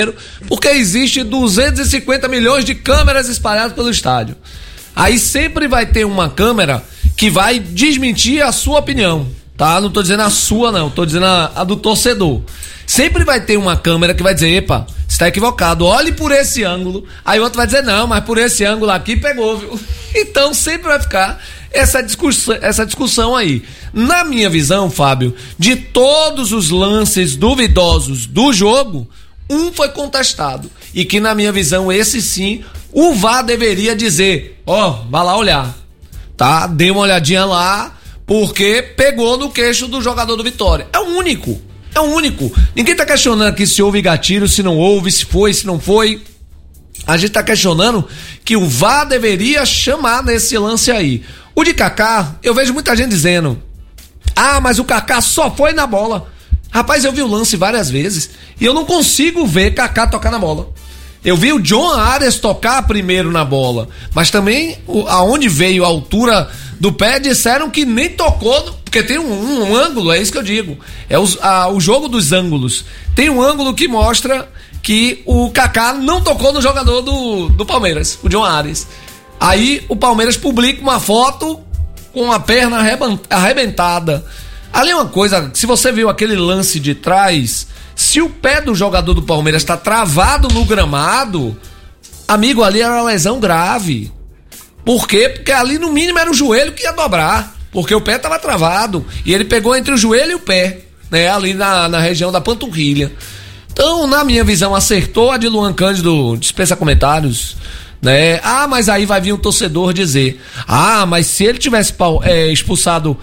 porque existe 250 milhões de câmeras espalhadas pelo estádio. Aí sempre vai ter uma câmera que vai desmentir a sua opinião, tá? Não tô dizendo a sua, não, tô dizendo a do torcedor. Sempre vai ter uma câmera que vai dizer, epa, você tá equivocado, olhe por esse ângulo. Aí o outro vai dizer, não, mas por esse ângulo aqui pegou, viu? Então sempre vai ficar essa discussão aí. Na minha visão, Fábio, de todos os lances duvidosos do jogo, um foi contestado. E que na minha visão, esse sim, o VAR deveria dizer, vai lá olhar, tá? Dê uma olhadinha lá, porque pegou no queixo do jogador do Vitória. É o único. Ninguém tá questionando aqui se houve gatilho, se não houve, se foi, se não foi. A gente tá questionando que o VAR deveria chamar nesse lance aí. O de Kaká, eu vejo muita gente dizendo, mas o Kaká só foi na bola. Rapaz, eu vi o lance várias vezes e eu não consigo ver Kaká tocar na bola. Eu vi o John Arias tocar primeiro na bola, mas também aonde veio a altura do pé disseram que nem tocou, porque tem um ângulo, é isso que eu digo. É o jogo dos ângulos. Tem um ângulo que mostra que o Kaká não tocou no jogador do Palmeiras, o John Arias. Aí o Palmeiras publica uma foto com a perna arrebentada. Ali é uma coisa, se você viu aquele lance de trás, se o pé do jogador do Palmeiras está travado no gramado, amigo, ali era uma lesão grave. Por quê? Porque ali no mínimo era o joelho que ia dobrar, porque o pé estava travado e ele pegou entre o joelho e o pé, né, ali na região da panturrilha. Então, na minha visão, acertou a de Luan Cândido, dispensa comentários, né? Mas aí vai vir um torcedor dizer, mas se ele tivesse expulsado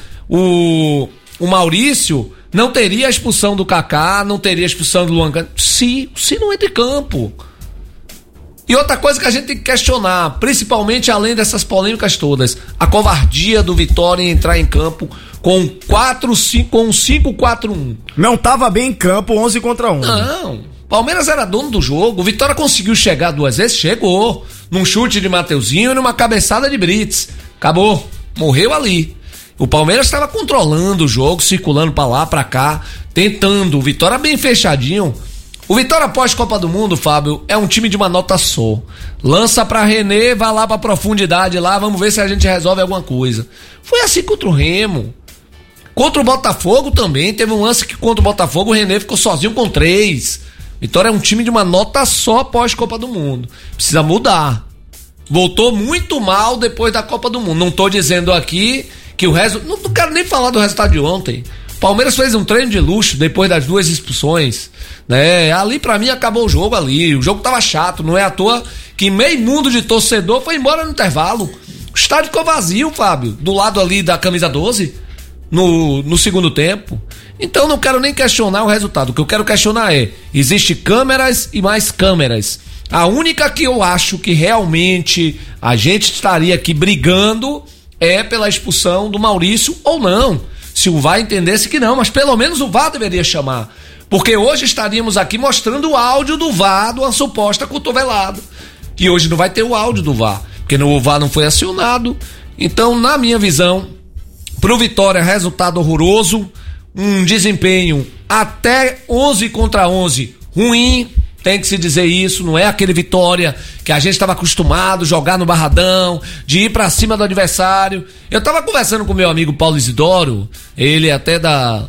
o Maurício, não teria a expulsão do Kaká, não teria a expulsão do Luan Cândido. Se não entra em campo. E outra coisa que a gente tem que questionar, principalmente além dessas polêmicas todas, a covardia do Vitória em entrar em campo com 5-4-1. Não tava bem em campo 11 contra 1. Não, Palmeiras era dono do jogo, o Vitória conseguiu chegar 2 vezes, chegou, num chute de Mateuzinho e numa cabeçada de Brits. Acabou, morreu ali. O Palmeiras estava controlando o jogo, circulando pra lá, pra cá, tentando. O Vitória bem fechadinho. O Vitória após Copa do Mundo, Fábio, é um time de uma nota só. Lança pra René, vai lá pra profundidade lá, vamos ver se a gente resolve alguma coisa. Foi assim contra o Remo. Contra o Botafogo também, teve um lance que contra o Botafogo o René ficou sozinho com 3. Vitória é um time de uma nota só após Copa do Mundo. Precisa mudar. Voltou muito mal depois da Copa do Mundo. Não tô dizendo aqui que o resto... Não quero nem falar do resultado de ontem. Palmeiras fez um treino de luxo depois das 2 expulsões, né? Ali pra mim acabou o jogo ali. O jogo tava chato, não é à toa que meio mundo de torcedor foi embora no intervalo. O estádio ficou vazio, Fábio, do lado ali da camisa 12, no segundo tempo. Então não quero nem questionar o resultado. O que eu quero questionar existe câmeras e mais câmeras. A única que eu acho que realmente a gente estaria aqui brigando é pela expulsão do Maurício ou não. Se o VAR entendesse que não, mas pelo menos o VAR deveria chamar. Porque hoje estaríamos aqui mostrando o áudio do VAR de uma suposta cotovelada. E hoje não vai ter o áudio do VAR, porque o VAR não foi acionado. Então, na minha visão, pro Vitória, resultado horroroso, um desempenho até 11 contra 11 ruim. Tem que se dizer isso, não é aquele Vitória que a gente estava acostumado a jogar no Barradão, de ir pra cima do adversário. Eu tava conversando com meu amigo Paulo Isidoro, ele até da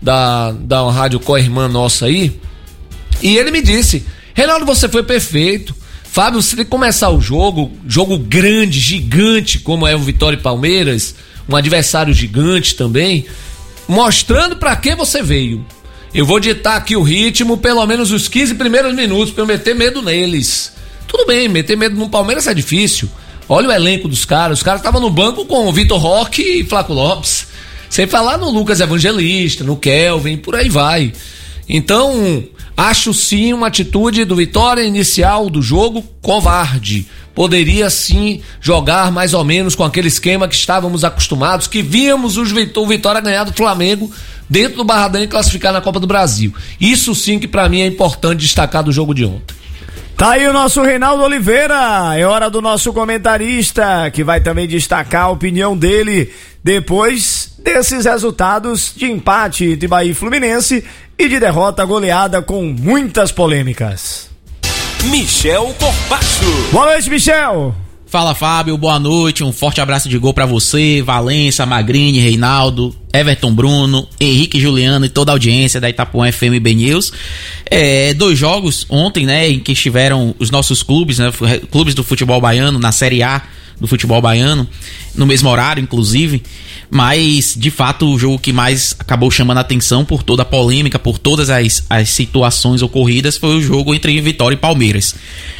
uma rádio co-irmã nossa aí, e ele me disse, Reinaldo, você foi perfeito. Fábio, se começar o jogo grande, gigante, como é o Vitória e Palmeiras, um adversário gigante também, mostrando pra que você veio. Eu vou ditar aqui o ritmo, pelo menos os 15 primeiros minutos, pra eu meter medo neles. Tudo bem, meter medo no Palmeiras é difícil. Olha o elenco dos caras. Os caras estavam no banco com o Vitor Roque e Flaco Lopes. Sem falar no Lucas Evangelista, no Kelvin, por aí vai. Então, acho sim uma atitude do Vitória inicial do jogo covarde. Poderia sim jogar mais ou menos com aquele esquema que estávamos acostumados, que víamos o Vitória ganhar do Flamengo dentro do Barradão e classificar na Copa do Brasil. Isso sim que pra mim é importante destacar do jogo de ontem. Tá aí o nosso Reinaldo Oliveira, é hora do nosso comentarista, que vai também destacar a opinião dele depois desses resultados de empate de Bahia e Fluminense e de derrota goleada com muitas polêmicas. Michel Corbacho. Boa noite, Michel. Fala, Fábio, boa noite, um forte abraço de gol pra você, Valença, Magrini, Reinaldo, Everton Bruno, Henrique Juliano e toda a audiência da Itapuã FM B News. 2 jogos ontem, né, em que estiveram os nossos clubes, né, clubes do futebol baiano, na Série A do futebol baiano, no mesmo horário, inclusive, mas, de fato, o jogo que mais acabou chamando a atenção por toda a polêmica, por todas as situações ocorridas, foi o jogo entre Vitória e Palmeiras.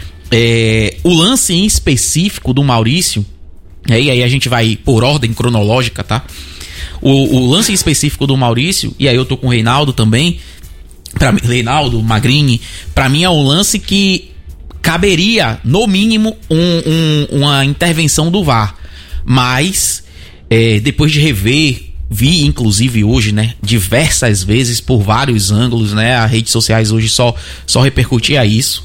O lance em específico do Maurício, e aí a gente vai por ordem cronológica, tá? O lance em específico do Maurício, e aí eu tô com o Reinaldo também, Reinaldo, Magrini, pra mim é um lance que caberia, no mínimo, uma intervenção do VAR, mas depois de rever, vi inclusive hoje, né, diversas vezes por vários ângulos, né, as redes sociais hoje só repercutia isso.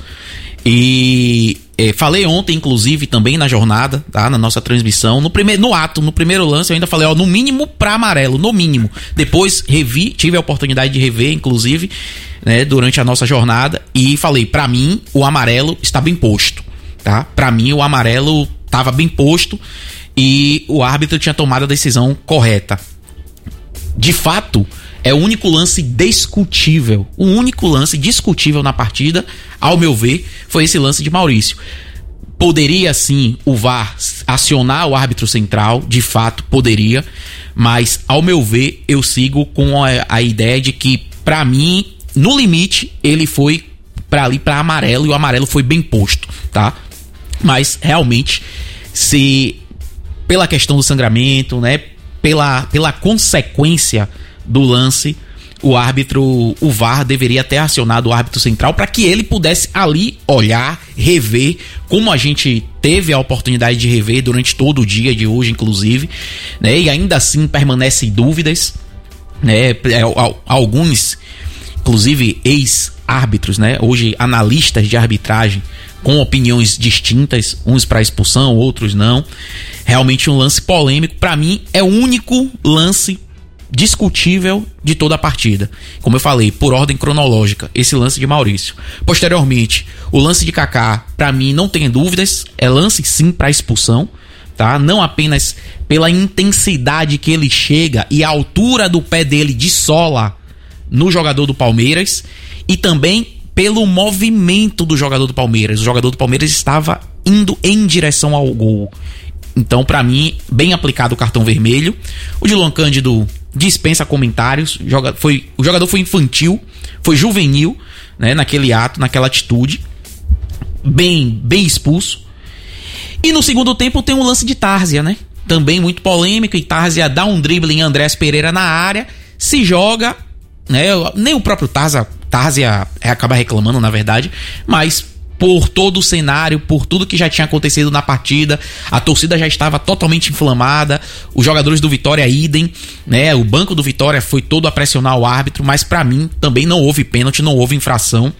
E falei ontem, inclusive, também na jornada, tá? Na nossa transmissão, no primeiro lance, eu ainda falei, no mínimo pra amarelo, no mínimo. Depois tive a oportunidade de rever, inclusive, né, durante a nossa jornada, e falei, pra mim, o amarelo está bem posto, tá? Pra mim, o amarelo estava bem posto e o árbitro tinha tomado a decisão correta. De fato, é o único lance discutível. O único lance discutível na partida, ao meu ver, foi esse lance de Maurício. Poderia sim o VAR acionar o árbitro central, de fato poderia, mas ao meu ver eu sigo com a ideia de que, pra mim, no limite, ele foi pra amarelo, e o amarelo foi bem posto, tá? Mas realmente, se pela questão do sangramento, né, pela consequência do lance, o VAR deveria ter acionado o árbitro central para que ele pudesse ali olhar, rever, como a gente teve a oportunidade de rever durante todo o dia de hoje, inclusive, né? E ainda assim permanecem dúvidas, né? Alguns, inclusive ex-árbitros, né? Hoje analistas de arbitragem com opiniões distintas, uns para expulsão, outros não. Realmente um lance polêmico. Para mim é o único lance discutível de toda a partida. Como eu falei, por ordem cronológica, esse lance de Maurício. Posteriormente, o lance de Kaká, pra mim, não tem dúvidas, é lance sim pra expulsão, tá? Não apenas pela intensidade que ele chega e a altura do pé dele de sola no jogador do Palmeiras, e também pelo movimento do jogador do Palmeiras. O jogador do Palmeiras estava indo em direção ao gol. Então, pra mim, bem aplicado o cartão vermelho. O de Luan Cândido dispensa comentários. O jogador foi infantil, foi juvenil, né, naquele ato, naquela atitude. Bem expulso. E no segundo tempo tem um lance de Tárzia, né? Também muito polêmico. E Tárzia dá um drible em Andrés Pereira na área, se joga, né? Nem o próprio Tárzia acaba reclamando, na verdade, mas por todo o cenário, por tudo que já tinha acontecido na partida, a torcida já estava totalmente inflamada, os jogadores do Vitória idem, né? O banco do Vitória foi todo a pressionar o árbitro, mas pra mim também não houve pênalti, não houve infração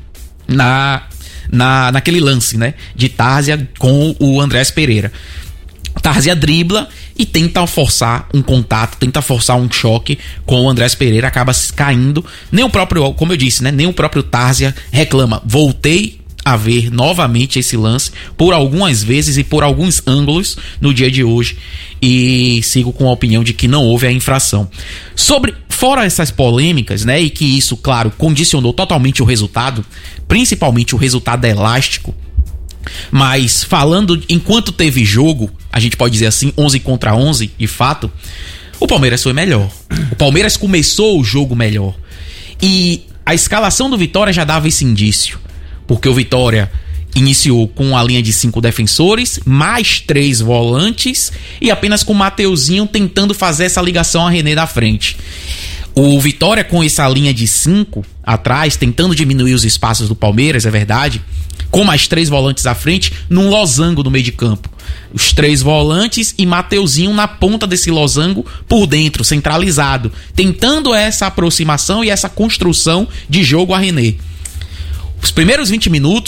naquele lance, né, de Tárzia com o Andrés Pereira. Tárzia dribla e tenta forçar um contato, tenta forçar um choque com o Andrés Pereira, acaba caindo. Nem o próprio, como eu disse, né, nem o próprio Tárzia reclama. Voltei a ver novamente esse lance por algumas vezes e por alguns ângulos no dia de hoje, e sigo com a opinião de que não houve a infração. Fora essas polêmicas, né, e que isso, claro, condicionou totalmente o resultado, principalmente o resultado elástico, mas falando enquanto teve jogo, a gente pode dizer assim, 11 contra 11, de fato, o Palmeiras foi melhor. O Palmeiras começou o jogo melhor, e a escalação do Vitória já dava esse indício, porque o Vitória iniciou com a linha de 5 defensores, mais 3 volantes, e apenas com o Mateuzinho tentando fazer essa ligação a René da frente. O Vitória, com essa linha de 5 atrás, tentando diminuir os espaços do Palmeiras, é verdade, com mais 3 volantes à frente, num losango no meio de campo. Os 3 volantes e Mateuzinho na ponta desse losango por dentro, centralizado, tentando essa aproximação e essa construção de jogo a René. Nos primeiros 20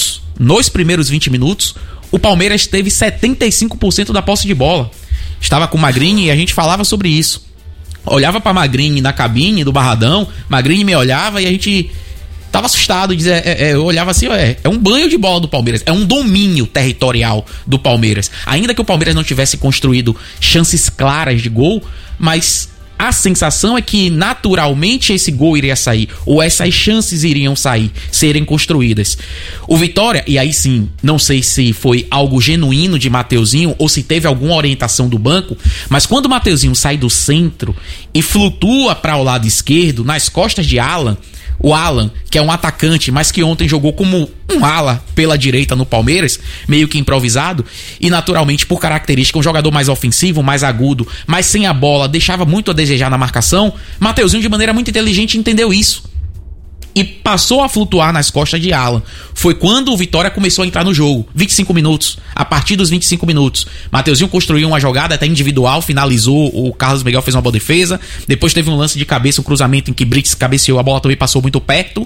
minutos, o Palmeiras teve 75% da posse de bola. Estava com o Magrini e a gente falava sobre isso. Olhava para Magrini na cabine do Barradão, Magrini me olhava e a gente tava assustado, eu olhava assim, é um banho de bola do Palmeiras, é um domínio territorial do Palmeiras. Ainda que o Palmeiras não tivesse construído chances claras de gol, mas a sensação é que naturalmente esse gol iria sair, ou essas chances iriam sair, serem construídas. O Vitória, e aí sim, não sei se foi algo genuíno de Mateuzinho ou se teve alguma orientação do banco, mas quando o Mateuzinho sai do centro e flutua para o lado esquerdo, nas costas de Alan, o Alan, que é um atacante, mas que ontem jogou como um ala pela direita no Palmeiras, meio que improvisado, e naturalmente, por característica, um jogador mais ofensivo, mais agudo, mas sem a bola, deixava muito a desejar na marcação. Mateuzinho, de maneira muito inteligente, entendeu isso e passou a flutuar nas costas de Alan. Foi quando o Vitória começou a entrar no jogo. 25 minutos. A partir dos 25 minutos, Mateuzinho construiu uma jogada até individual, finalizou, o Carlos Miguel fez uma boa defesa, depois teve um lance de cabeça, um cruzamento em que Brits cabeceou, a bola também passou muito perto,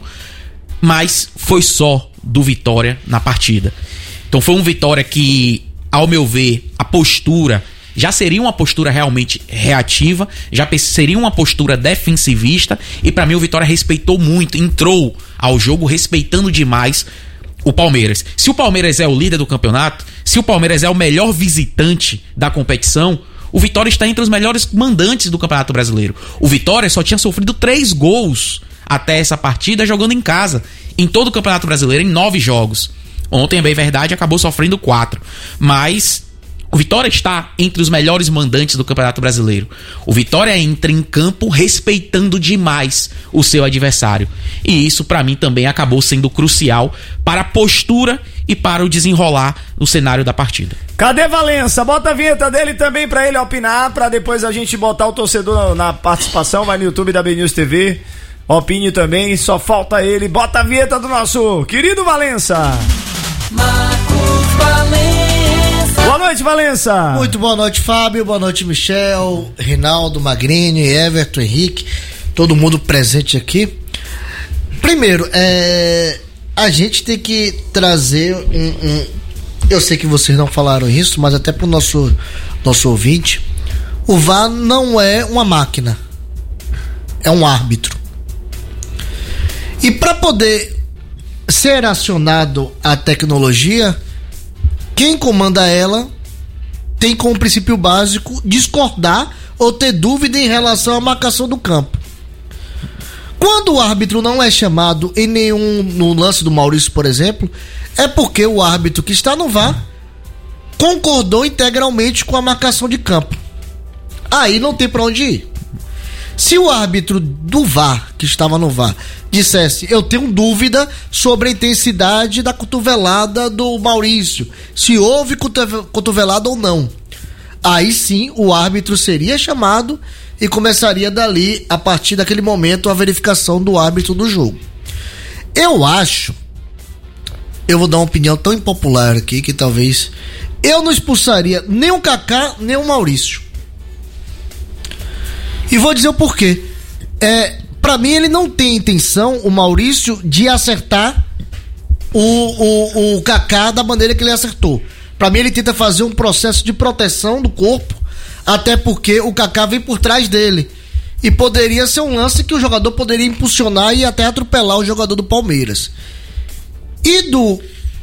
mas foi só do Vitória na partida. Então foi um Vitória que, ao meu ver, a postura já seria uma postura realmente reativa, já seria uma postura defensivista, e pra mim o Vitória respeitou muito, entrou ao jogo respeitando demais o Palmeiras. Se o Palmeiras é o líder do campeonato, se o Palmeiras é o melhor visitante da competição, o Vitória está entre os melhores mandantes do Campeonato Brasileiro. O Vitória só tinha sofrido 3 gols até essa partida jogando em casa, em todo o Campeonato Brasileiro, em 9 jogos. Ontem, é bem verdade, acabou sofrendo 4, mas o Vitória está entre os melhores mandantes do Campeonato Brasileiro. O Vitória entra em campo respeitando demais o seu adversário. E isso, pra mim, também acabou sendo crucial para a postura e para o desenrolar no cenário da partida. Cadê Valença? Bota a vinheta dele também pra ele opinar, pra depois a gente botar o torcedor na participação. Vai no YouTube da BNews TV. Opine também, só falta ele. Bota a vinheta do nosso querido Valença. Marcos Valença. Boa noite, Valença. Muito boa noite, Fábio. Boa noite, Michel, Reinaldo, Magrini, Everton, Henrique, todo mundo presente aqui. Primeiro, a gente tem que trazer eu sei que vocês não falaram isso, mas até pro nosso ouvinte, o VAR não é uma máquina, é um árbitro. E para poder ser acionado a tecnologia, quem comanda ela tem como princípio básico discordar ou ter dúvida em relação à marcação do campo. Quando o árbitro não é chamado no lance do Maurício, por exemplo, é porque o árbitro que está no VAR concordou integralmente com a marcação de campo. Aí não tem para onde ir. Se o árbitro do VAR, que estava no VAR, dissesse, eu tenho dúvida sobre a intensidade da cotovelada do Maurício, se houve cotovelada ou não, aí sim o árbitro seria chamado e começaria dali, a partir daquele momento, a verificação do árbitro do jogo. Eu vou dar uma opinião tão impopular aqui que talvez eu não expulsaria nem o Kaká, nem o Maurício. E vou dizer o porquê. Pra mim, ele não tem intenção, o Maurício, de acertar o Kaká da maneira que ele acertou. Pra mim, ele tenta fazer um processo de proteção do corpo, até porque o Kaká vem por trás dele. E poderia ser um lance que o jogador poderia impulsionar e até atropelar o jogador do Palmeiras. E do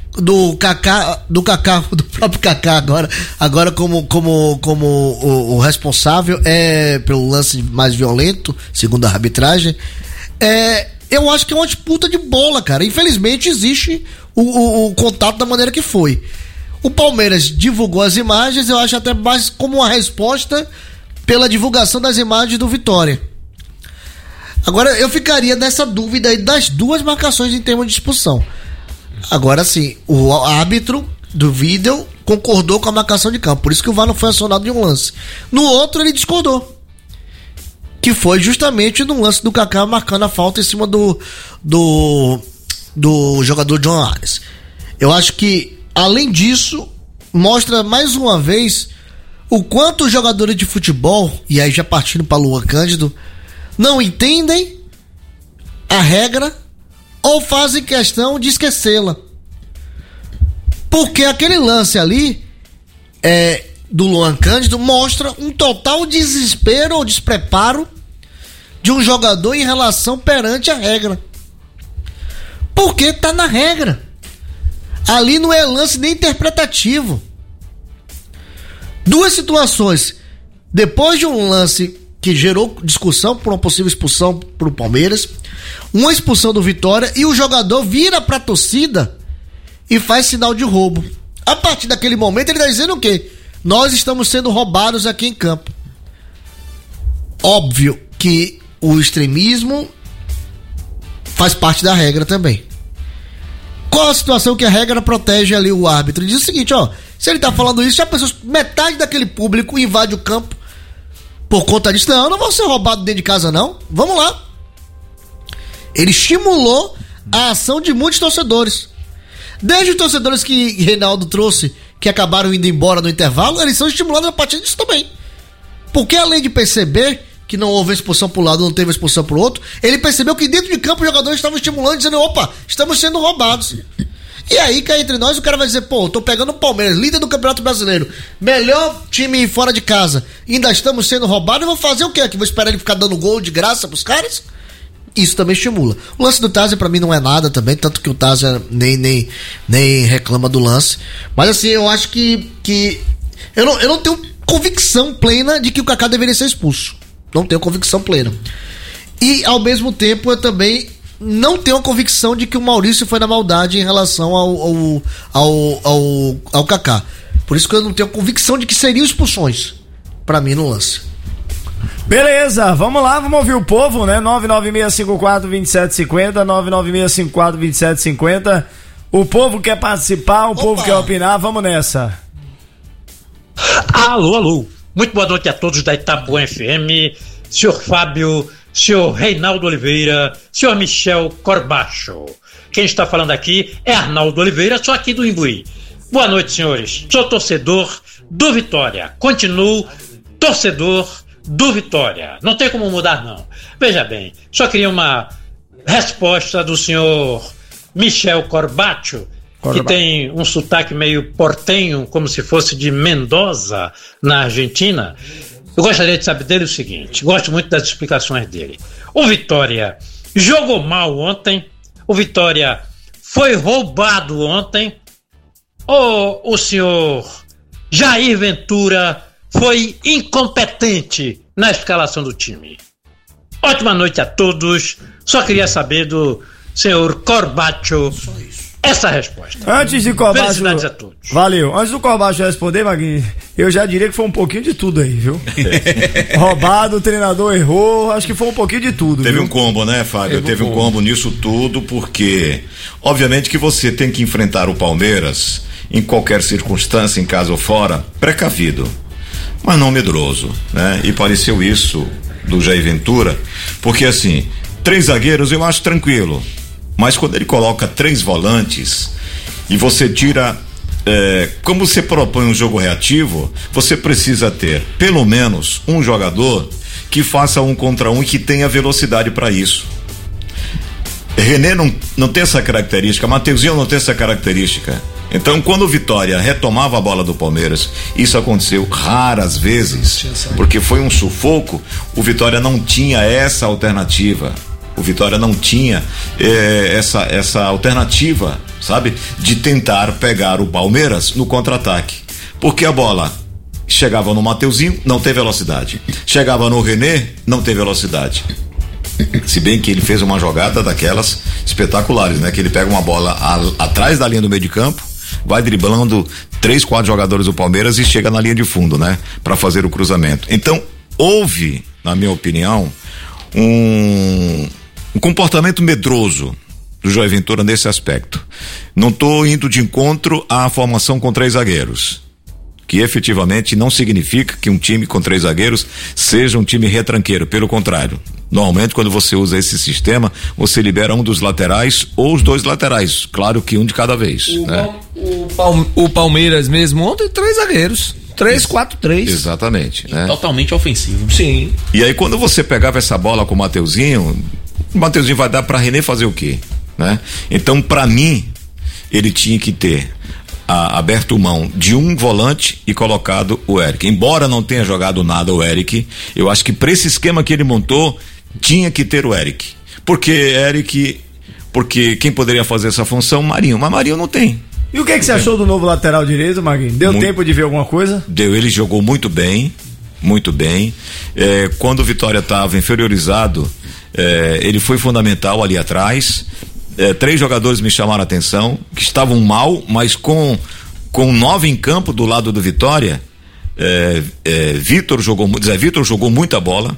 próprio Kaká agora como o responsável pelo lance mais violento, segundo a arbitragem, eu acho que é uma disputa de bola, cara. Infelizmente existe o contato da maneira que foi. O Palmeiras divulgou as imagens, eu acho até mais como uma resposta pela divulgação das imagens do Vitória. Agora eu ficaria nessa dúvida aí das duas marcações em termos de expulsão. Agora sim, o árbitro do vídeo concordou com a marcação de campo, por isso que o VAR não foi acionado em um lance. No outro ele discordou, que foi justamente no lance do Kaká marcando a falta em cima do jogador John Arias. Eu acho que, além disso, mostra mais uma vez o quanto os jogadores de futebol, e aí já partindo para Luan Cândido, não entendem a regra ou fazem questão de esquecê-la. Porque aquele lance ali do Luan Cândido mostra um total desespero ou despreparo de um jogador em relação perante a regra. Porque tá na regra. Ali não é lance nem interpretativo. Duas situações. Depois de um lance que gerou discussão por uma possível expulsão pro Palmeiras, uma expulsão do Vitória, e o jogador vira pra torcida e faz sinal de roubo. A partir daquele momento ele tá dizendo o quê? Nós estamos sendo roubados aqui em campo. Óbvio que o extremismo faz parte da regra também. Qual a situação que a regra protege ali o árbitro? Diz o seguinte, ó, se ele tá falando isso, já pensou, metade daquele público invade o campo por conta disso. Não, eu não vou ser roubado dentro de casa não, vamos lá. Ele estimulou a ação de muitos torcedores. Desde os torcedores que Reinaldo trouxe, que acabaram indo embora no intervalo, eles são estimulados a partir disso também. Porque além de perceber que não houve expulsão para um lado, não teve expulsão para o outro, ele percebeu que dentro de campo os jogadores estavam estimulando, dizendo, opa, estamos sendo roubados. E aí, cá entre nós, o cara vai dizer, pô, tô pegando o Palmeiras, líder do Campeonato Brasileiro, melhor time fora de casa, ainda estamos sendo roubados, eu vou fazer o quê aqui? Vou esperar ele ficar dando gol de graça pros caras? Isso também estimula. O lance do Taser pra mim não é nada também, tanto que o Taser nem reclama do lance. Mas assim, eu acho que eu não tenho convicção plena de que o Kaká deveria ser expulso. Não tenho convicção plena. E ao mesmo tempo eu também não tenho a convicção de que o Maurício foi na maldade em relação ao Kaká. Por isso que eu não tenho convicção de que seriam expulsões pra mim no lance. Beleza, vamos lá, vamos ouvir o povo, né? 996542750, 996542750. O povo quer participar, o povo quer opinar, vamos nessa. Alô. Muito boa noite a todos da Itapuã FM, senhor Fábio, senhor Reinaldo Oliveira, senhor Michel Corbacho. Quem está falando aqui é Arnaldo Oliveira, sou aqui do Imbuí. Boa noite, senhores. Sou torcedor do Vitória. Continuo torcedor do Vitória. Não tem como mudar, não. Veja bem, só queria uma resposta do senhor Michel Corbacho, que tem um sotaque meio portenho, como se fosse de Mendoza, na Argentina. Eu gostaria de saber dele o seguinte, gosto muito das explicações dele. O Vitória jogou mal ontem, o Vitória foi roubado ontem, ou o senhor Jair Ventura foi incompetente na escalação do time? Ótima noite a todos. Só queria saber do senhor Corbacho essa resposta. Antes de Corbacho... Felicidades a todos. Valeu. Antes do Corbacho responder, Magrinho, eu já diria que foi um pouquinho de tudo aí, viu? Roubado, o treinador errou, acho que foi um pouquinho de tudo. Teve viu? um combo, né, Fábio? Teve um combo nisso tudo, porque obviamente que você tem que enfrentar o Palmeiras em qualquer circunstância, em casa ou fora, precavido, mas não medroso, né? E pareceu isso do Jair Ventura, porque assim, 3 zagueiros eu acho tranquilo, mas quando ele coloca 3 volantes e você tira, como você propõe um jogo reativo, você precisa ter pelo menos um jogador que faça 1 contra 1 e que tenha velocidade para isso. René não tem essa característica, Mateuzinho não tem essa característica. Então, quando o Vitória retomava a bola do Palmeiras, isso aconteceu raras vezes, porque foi um sufoco. O Vitória não tinha essa alternativa. O Vitória não tinha essa alternativa, sabe? De tentar pegar o Palmeiras no contra-ataque. Porque a bola chegava no Mateuzinho, não tem velocidade. Chegava no René, não tem velocidade. Se bem que ele fez uma jogada daquelas espetaculares, né? Que ele pega uma bola atrás da linha do meio de campo, vai driblando 3, 4 jogadores do Palmeiras e chega na linha de fundo, né? Pra fazer o cruzamento. Então, houve, na minha opinião, um comportamento medroso do Jair Ventura nesse aspecto. Não tô indo de encontro à formação com 3 zagueiros, que efetivamente não significa que um time com 3 zagueiros seja um time retranqueiro, pelo contrário. Normalmente, quando você usa esse sistema, você libera um dos laterais ou os 2 laterais, claro que um de cada vez, né? O Palmeiras mesmo ontem, 3 zagueiros, 3-4-3. Exatamente, né? Totalmente ofensivo. Sim. E aí, quando você pegava essa bola com o Mateuzinho vai dar pra René fazer o quê, né? Então, pra mim, ele tinha que ter aberto mão de um volante e colocado o Eric. Embora não tenha jogado nada o Eric, eu acho que pra esse esquema que ele montou, tinha que ter o Eric. Porque Eric, porque quem poderia fazer essa função? Marinho, mas Marinho não tem. E o que você achou do novo lateral direito, Magrinho? Deu tempo de ver alguma coisa? Deu, ele jogou muito bem. Quando o Vitória estava inferiorizado, ele foi fundamental ali atrás. 3 jogadores me chamaram a atenção, que estavam mal, mas com 9 em campo do lado do Vitória. Zé Vitor jogou muita bola.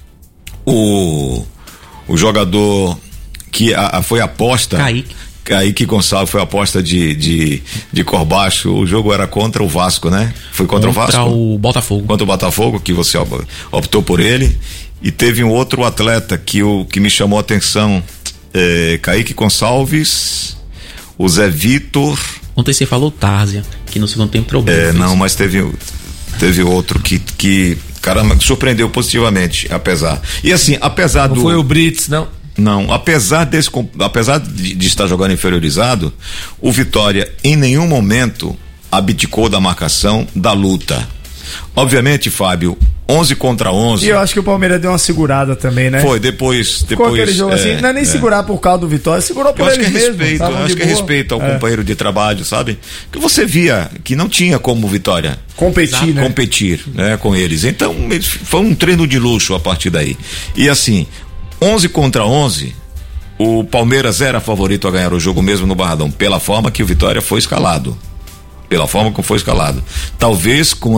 O jogador que foi aposta, Kaique Gonçalves, foi aposta de Corbacho. O jogo era contra o Vasco, né? Foi contra o Vasco? Contra o Botafogo. Contra o Botafogo, que você optou por ele. E teve um outro atleta que me chamou a atenção, Kaique Gonçalves, o Zé Vitor. Ontem você falou Tárzia, que no segundo tempo trouxe. Não, mas teve outro que caramba, surpreendeu positivamente, apesar. E assim, apesar não do... foi o Brits, não? Não, apesar de estar jogando inferiorizado, o Vitória em nenhum momento abdicou da marcação, da luta. Obviamente, Fábio, 11 contra 11. E eu acho que o Palmeiras deu uma segurada também, né? Foi, depois Ficou aquele jogo assim, não é nem segurar por causa do Vitória, segurou por eles mesmos. Eu acho que é respeito ao companheiro de trabalho, sabe? Que você via que não tinha como o Vitória competir, né, com eles. Então, foi um treino de luxo a partir daí. E assim, 11 contra 11, o Palmeiras era favorito a ganhar o jogo mesmo no Barradão, pela forma que o Vitória foi escalado. Talvez com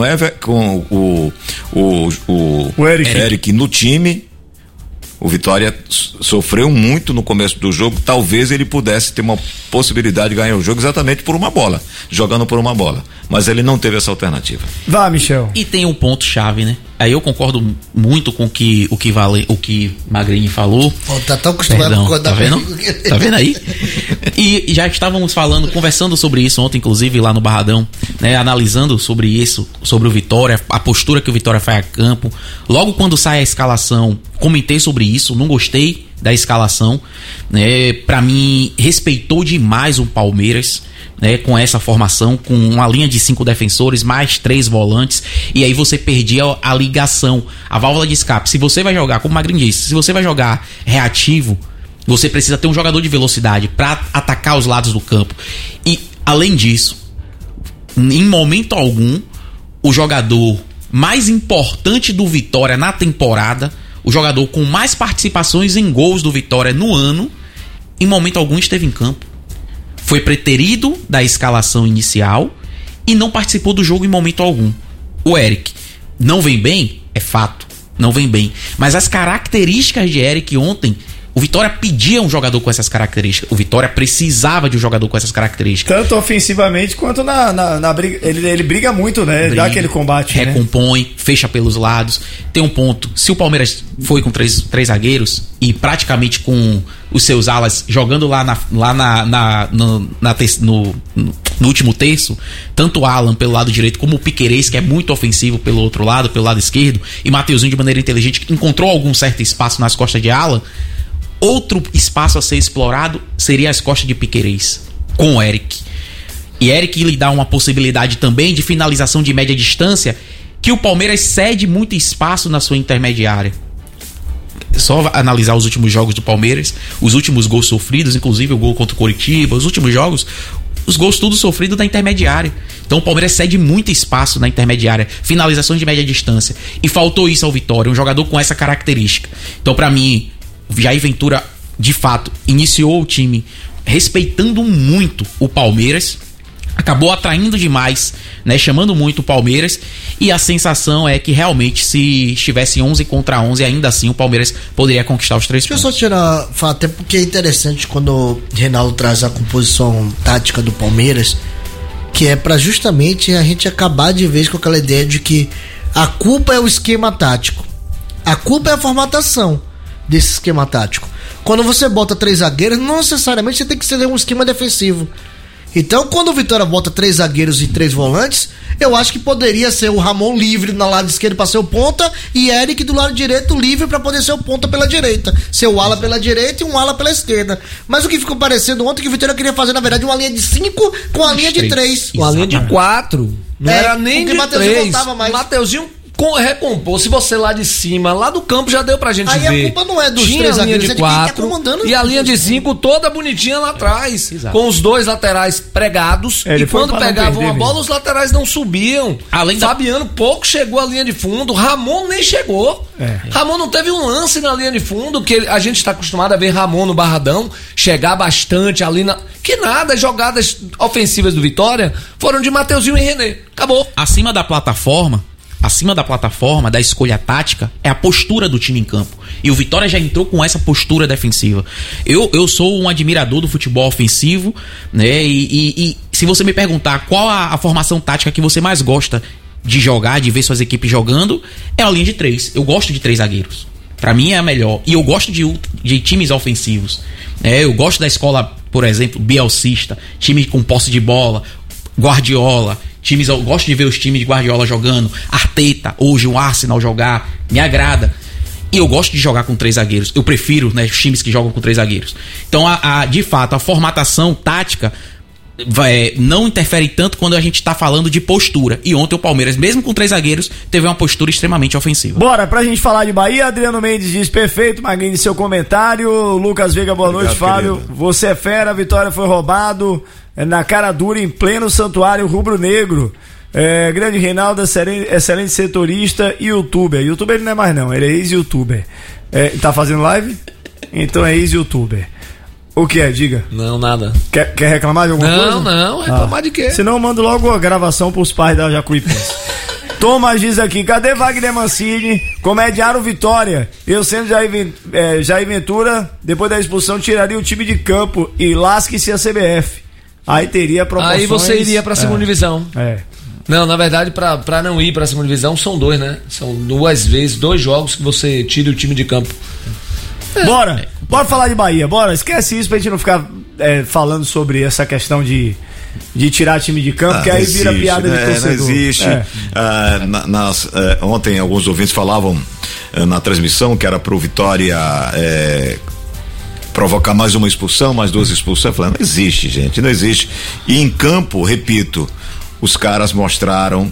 o Eric no time, o Vitória sofreu muito no começo do jogo. Talvez ele pudesse ter uma possibilidade de ganhar o jogo exatamente por uma bola, jogando por uma bola, mas ele não teve essa alternativa. Vá, Michel. E tem um ponto chave, né? Aí eu concordo muito com o que Magrini falou. Tá tão acostumado a concordar. Tá vendo aí? E já estávamos conversando sobre isso ontem, inclusive lá no Barradão, né? Analisando sobre isso, sobre o Vitória, a postura que o Vitória faz a campo. Logo quando sai a escalação, comentei sobre isso, não gostei da escalação, né? Pra mim, respeitou demais o Palmeiras, né, com essa formação, com uma linha de 5 defensores, mais 3 volantes, e aí você perdia a ligação, a válvula de escape. Se você vai jogar, como o Magrinho disse, se você vai jogar reativo, você precisa ter um jogador de velocidade para atacar os lados do campo. E, além disso, em momento algum, o jogador mais importante do Vitória na temporada, o jogador com mais participações em gols do Vitória no ano, em momento algum esteve em campo. Foi preterido da escalação inicial e não participou do jogo em momento algum. O Eric não vem bem? É fato, não vem bem. Mas as características de Eric ontem, o Vitória pedia um jogador com essas características. O Vitória precisava de um jogador com essas características. Tanto ofensivamente quanto na briga. Ele briga muito, né? Ele dá aquele combate. Recompõe, né? Fecha pelos lados. Tem um ponto. Se o Palmeiras foi com três zagueiros e praticamente com os seus alas jogando no último terço, tanto o Alan pelo lado direito como o Piquerez, que é muito ofensivo pelo outro lado, pelo lado esquerdo, e Mateuzinho de maneira inteligente encontrou algum certo espaço nas costas de Alan. Outro espaço a ser explorado seria as costas de Piquerez com o Eric. E Eric lhe dá uma possibilidade também de finalização de média distância, que o Palmeiras cede muito espaço na sua intermediária. Só analisar os últimos jogos do Palmeiras, os últimos gols sofridos, inclusive o gol contra o Coritiba, os últimos jogos, os gols tudo sofridos da intermediária. Então o Palmeiras cede muito espaço na intermediária, finalizações de média distância, e faltou isso ao Vitória, um jogador com essa característica. Então, pra mim, Jair Ventura, de fato, iniciou o time respeitando muito o Palmeiras, acabou atraindo demais, né, chamando muito o Palmeiras, e a sensação é que realmente, se estivesse 11 contra 11, ainda assim o Palmeiras poderia conquistar os 3 pontos. Deixa eu só falar, até porque é interessante quando o Reinaldo traz a composição tática do Palmeiras, que é pra justamente a gente acabar de vez com aquela ideia de que a culpa é o esquema tático, a culpa é a formatação desse esquema tático. Quando você bota 3 zagueiros, não necessariamente você tem que ser um esquema defensivo. Então, quando o Vitória bota 3 zagueiros e 3 volantes, eu acho que poderia ser o Ramon livre no lado esquerdo para ser o ponta e Eric do lado direito livre para poder ser o ponta pela direita. Ser o ala pela direita e um ala pela esquerda. Mas o que ficou parecendo ontem que o Vitória queria fazer, na verdade, uma linha de 5 com a linha de 3. Uma linha de 4. Não era nem de 3. O Mateuzinho recompor. Se você lá de cima, lá do campo, já deu pra gente Aí ver. a culpa não é dos Tinha três a linha zagueiros, de é de quem tá 4 comandando. e a linha de 5 toda bonitinha lá atrás, exato. com os dois laterais pregados. Ele E foi quando pra não pegavam perder a bola, mesmo. os laterais não subiam. Além da- Fabiano pouco chegou à linha de fundo, Ramon nem chegou. Ramon não teve um lance na linha de fundo, que a gente está acostumado a ver Ramon no Barradão chegar bastante ali na... Que nada, as jogadas ofensivas do Vitória foram de Mateuzinho e René. Acabou. Acima da plataforma, da escolha tática, é a postura do time em campo. E o Vitória já entrou com essa postura defensiva. Eu sou um admirador do futebol ofensivo, né? E se você me perguntar qual a formação tática que você mais gosta de jogar, de ver suas equipes jogando, é a linha de 3. Eu gosto de 3 zagueiros. Pra mim é a melhor. E eu gosto de times ofensivos. Eu gosto da escola, por exemplo, bielcista, time com posse de bola, Guardiola. Eu gosto de ver os times de Guardiola jogando. Arteta, hoje o Arsenal jogar, me agrada. E eu gosto de jogar com 3 zagueiros. Eu prefiro, né, os times que jogam com 3 zagueiros. Então, de fato, a formatação tática não interfere tanto quando a gente tá falando de postura. E ontem o Palmeiras, mesmo com 3 zagueiros, teve uma postura extremamente ofensiva. Bora, pra gente falar de Bahia, Adriano Mendes diz perfeito, Magrini, seu comentário. Lucas Veiga, boa noite, Fábio. Querido. Você é fera, a Vitória foi roubado na cara dura em pleno santuário rubro-negro. Grande Reinaldo, excelente setorista e youtuber. Youtuber ele não é mais não, ele é ex-youtuber. Tá fazendo live? Então é ex-youtuber. O que é? Diga. Não, nada. Quer reclamar de alguma coisa? Não, reclamar de quê? Senão eu mando logo a gravação pros pais da Jacuipense. Thomas diz aqui, cadê Wagner Mancini? Comediaram Vitória. Eu sendo Jair Ventura, depois da expulsão, tiraria o time de campo e lasque-se a CBF. Aí teria proporções... Aí você iria pra segunda divisão. Não, na verdade, pra não ir pra segunda divisão, são 2, né? São 2 vezes, 2 jogos que você tira o time de campo. Bora falar de Bahia, bora. Esquece isso pra gente não ficar falando sobre essa questão de tirar time de campo, que aí vira piada de torcedor. Não existe. Ontem alguns ouvintes falavam na transmissão que era pro Vitória provocar mais uma expulsão, mais 2 expulsões. Eu falei, não existe, gente, não existe. E em campo, repito, os caras mostraram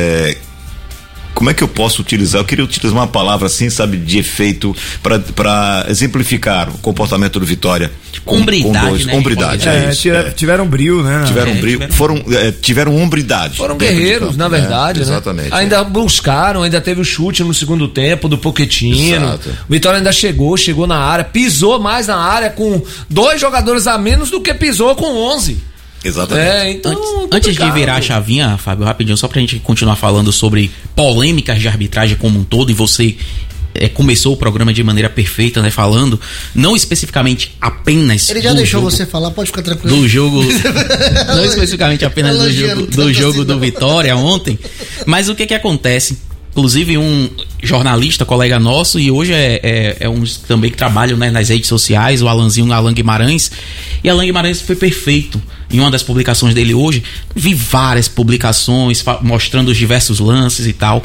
como é que eu posso utilizar? Eu queria utilizar uma palavra assim, sabe, de efeito para exemplificar o comportamento do Vitória. Hombridade, né? Hombridade, tiveram brilho, né? Tiveram hombridade. Foram guerreiros, na verdade, né? Exatamente. Ainda buscaram, ainda teve o chute no segundo tempo do Pochettino. Exato. O Vitória ainda chegou na área, pisou mais na área com 2 jogadores a menos do que pisou com 11. Exatamente. Então, Antes de virar a chavinha, Fábio, rapidinho, só pra gente continuar falando sobre polêmicas de arbitragem como um todo, e você começou o programa de maneira perfeita, né, falando, não especificamente apenas ele já deixou você falar, pode ficar tranquilo. Do jogo, não especificamente apenas do jogo do Vitória ontem, mas o que acontece? Inclusive um jornalista, colega nosso, e hoje é um também que trabalha, né, nas redes sociais, o Alan Guimarães, e Alan Guimarães foi perfeito. Em uma das publicações dele hoje, vi várias publicações mostrando os diversos lances e tal,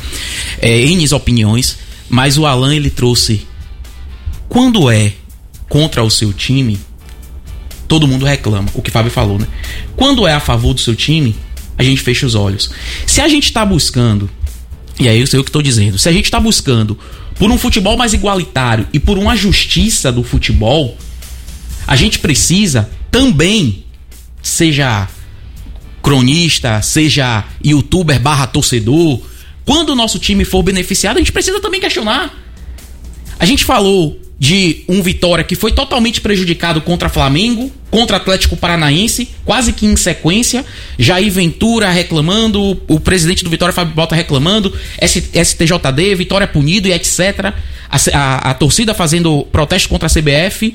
N opiniões, mas o Alan, ele trouxe, quando é contra o seu time, todo mundo reclama, o que o Fábio falou, né? Quando é a favor do seu time, a gente fecha os olhos. Se a gente tá buscando, e aí eu sei o que estou dizendo, se a gente está buscando por um futebol mais igualitário e por uma justiça do futebol, a gente precisa também, seja cronista, seja youtuber / torcedor, quando o nosso time for beneficiado, a gente precisa também questionar. A gente falou de um Vitória que foi totalmente prejudicado contra Flamengo, contra Atlético Paranaense, quase que em sequência, Jair Ventura reclamando, o presidente do Vitória, Fábio Bota, reclamando, STJD, Vitória punido e etc. A torcida fazendo protesto contra a CBF.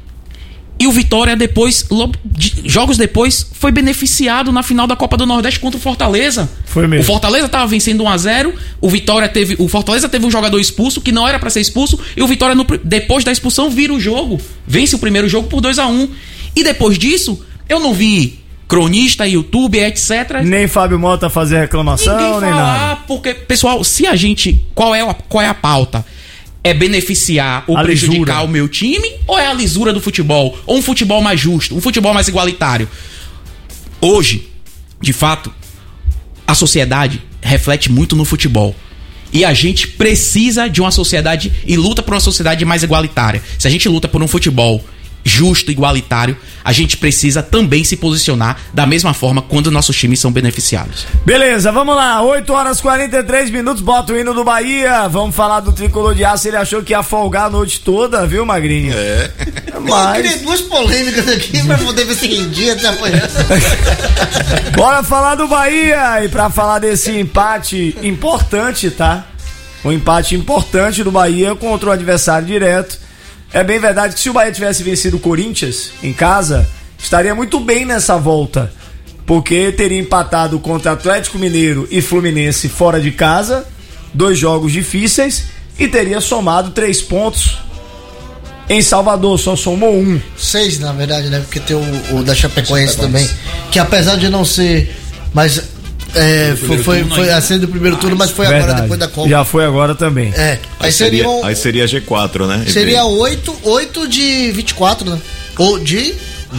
E o Vitória depois, jogos depois, foi beneficiado na final da Copa do Nordeste contra o Fortaleza. Foi mesmo. O Fortaleza estava vencendo 1-0, o Fortaleza teve um jogador expulso que não era para ser expulso, e o Vitória, depois da expulsão, vira o jogo. Vence o primeiro jogo por 2-1. E depois disso, eu não vi cronista, youtuber, etc. Nem Fábio Mota fazer reclamação, ninguém nem nada. Porque, pessoal, se a gente... Qual é a pauta? É beneficiar ou prejudicar o meu time? Ou é a lisura do futebol? Ou um futebol mais justo? Um futebol mais igualitário? Hoje, de fato, a sociedade reflete muito no futebol. E a gente precisa de uma sociedade e luta por uma sociedade mais igualitária. Se a gente luta por um futebol justo, igualitário, a gente precisa também se posicionar da mesma forma quando nossos times são beneficiados. Beleza, vamos lá, 8h43, bota o hino do Bahia, vamos falar do Tricolor de Aço, ele achou que ia folgar a noite toda, viu, Magrinho? Eu queria duas polêmicas aqui pra poder ver se rendia até amanhã. Bora falar do Bahia, e pra falar desse empate importante, tá? Um empate importante do Bahia contra o adversário direto. É bem verdade que se o Bahia tivesse vencido o Corinthians em casa, estaria muito bem nessa volta, porque teria empatado contra Atlético Mineiro e Fluminense fora de casa, 2 jogos difíceis, e teria somado 3 pontos em Salvador, só somou 1. 6, na verdade, né? Porque tem o da Chapecoense também, que apesar de não ser, mas foi a série do primeiro turno, mas foi verdade. Agora depois da Copa. Já foi agora também. Aí seria G4, né? Seria 8 de 24, né? Ou de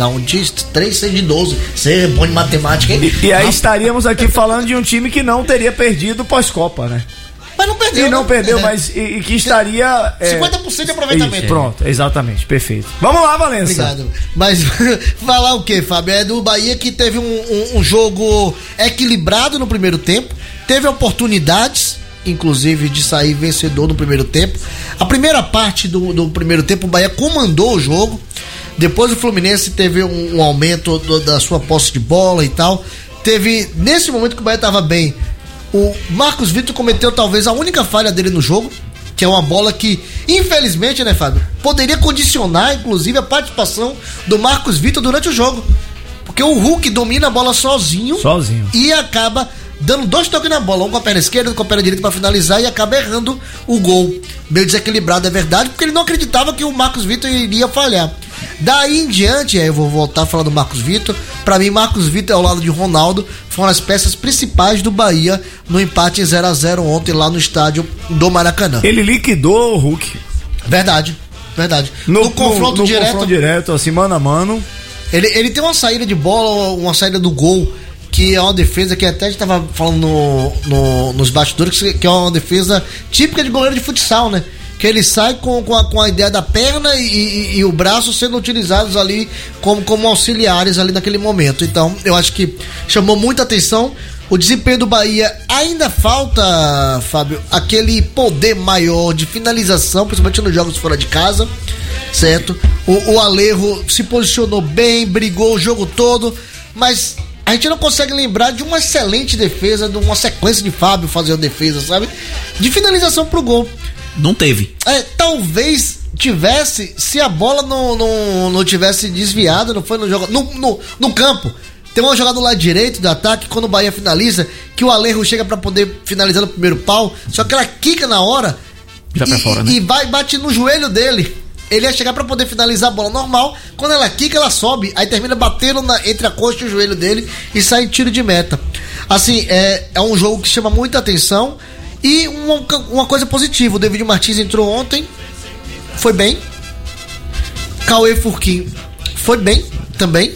3, 6 de 12. Você é bom de matemática, hein? E aí estaríamos aqui falando de um time que não teria perdido pós-Copa, né? Mas não perdeu. E não perdeu, mas e que estaria... 50% de aproveitamento. Isso, pronto, exatamente, perfeito. Vamos lá, Valença. Obrigado. Mas falar o quê, Fábio? É do Bahia que teve um jogo equilibrado no primeiro tempo, teve oportunidades, inclusive, de sair vencedor no primeiro tempo. A primeira parte do primeiro tempo, o Bahia comandou o jogo. Depois o Fluminense teve um aumento da sua posse de bola e tal. Teve, nesse momento que o Bahia estava bem, o Marcos Vitor cometeu talvez a única falha dele no jogo, que é uma bola que, infelizmente, né, Fábio, poderia condicionar, inclusive, a participação do Marcos Vitor durante o jogo. Porque o Hulk domina a bola sozinho. E acaba dando 2 toques na bola, um com a perna esquerda, um com a perna direita pra finalizar, e acaba errando o gol. Meio desequilibrado, é verdade, porque ele não acreditava que o Marcos Vitor iria falhar. Daí em diante, eu vou voltar a falar do Marcos Vitor. Pra mim, Marcos Vitor, ao lado de Ronaldo, foram as peças principais do Bahia no empate em 0x0 ontem lá no estádio do Maracanã. Ele liquidou o Hulk. Verdade. No confronto direto, assim, mano a mano. Ele tem uma saída de bola, uma saída do gol, que é uma defesa que até a gente tava falando nos bastidores, que é uma defesa típica de goleiro de futsal, né? Que ele sai com a ideia da perna e o braço sendo utilizados ali como auxiliares ali naquele momento. Então, eu acho que chamou muita atenção. O desempenho do Bahia ainda falta, Fábio, aquele poder maior de finalização, principalmente nos jogos fora de casa, certo? O Alejo se posicionou bem, brigou o jogo todo, mas a gente não consegue lembrar de uma excelente defesa, de uma sequência de Fábio fazendo defesa, sabe? De finalização pro gol. Não teve. Talvez tivesse, se a bola não tivesse desviado, não foi no jogo, no campo. Tem uma jogada do lado direito do ataque, quando o Bahia finaliza, que o Alejo chega pra poder finalizar no primeiro pau, só que ela quica na hora e bate no joelho dele. Ele ia chegar pra poder finalizar a bola normal, quando ela quica, ela sobe, aí termina batendo entre a coxa e o joelho dele e sai em tiro de meta. Assim, é um jogo que chama muita atenção. E uma coisa positiva, o David Martins entrou ontem, foi bem. Cauê Furquim foi bem também.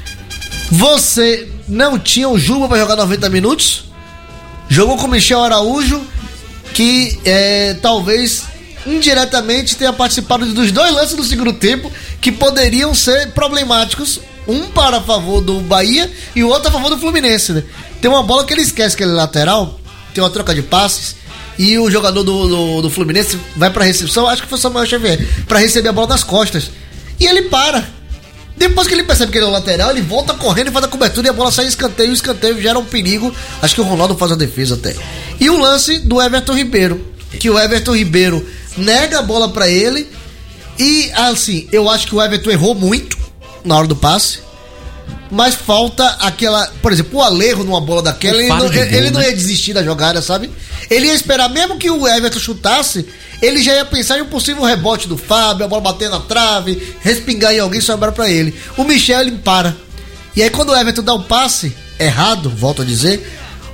Você não tinha o Juba para jogar 90 minutos. Jogou com o Michel Araújo, que talvez indiretamente tenha participado dos 2 lances do segundo tempo que poderiam ser problemáticos. Um para a favor do Bahia e o outro a favor do Fluminense, né? Tem uma bola que ele esquece que ele é lateral, tem uma troca de passes e o jogador do Fluminense vai pra recepção, acho que foi o Samuel Xavier, pra receber a bola nas costas, e ele para. Depois que ele percebe que ele é o lateral, ele volta correndo e faz a cobertura e a bola sai em escanteio, e o escanteio gera um perigo. Acho que o Ronaldo faz a defesa até. E o lance do Everton Ribeiro, que o Everton Ribeiro nega a bola pra ele, e assim, eu acho que o Everton errou muito na hora do passe, mas falta aquela, por exemplo, o Alejo numa bola daquela, ele não ia desistir da jogada, sabe? Ele ia esperar, mesmo que o Everton chutasse, ele já ia pensar em um possível rebote do Fábio, a bola bater na trave, respingar em alguém e sobrar pra ele. O Michel, ele para. E aí quando o Everton dá um passe errado, volto a dizer,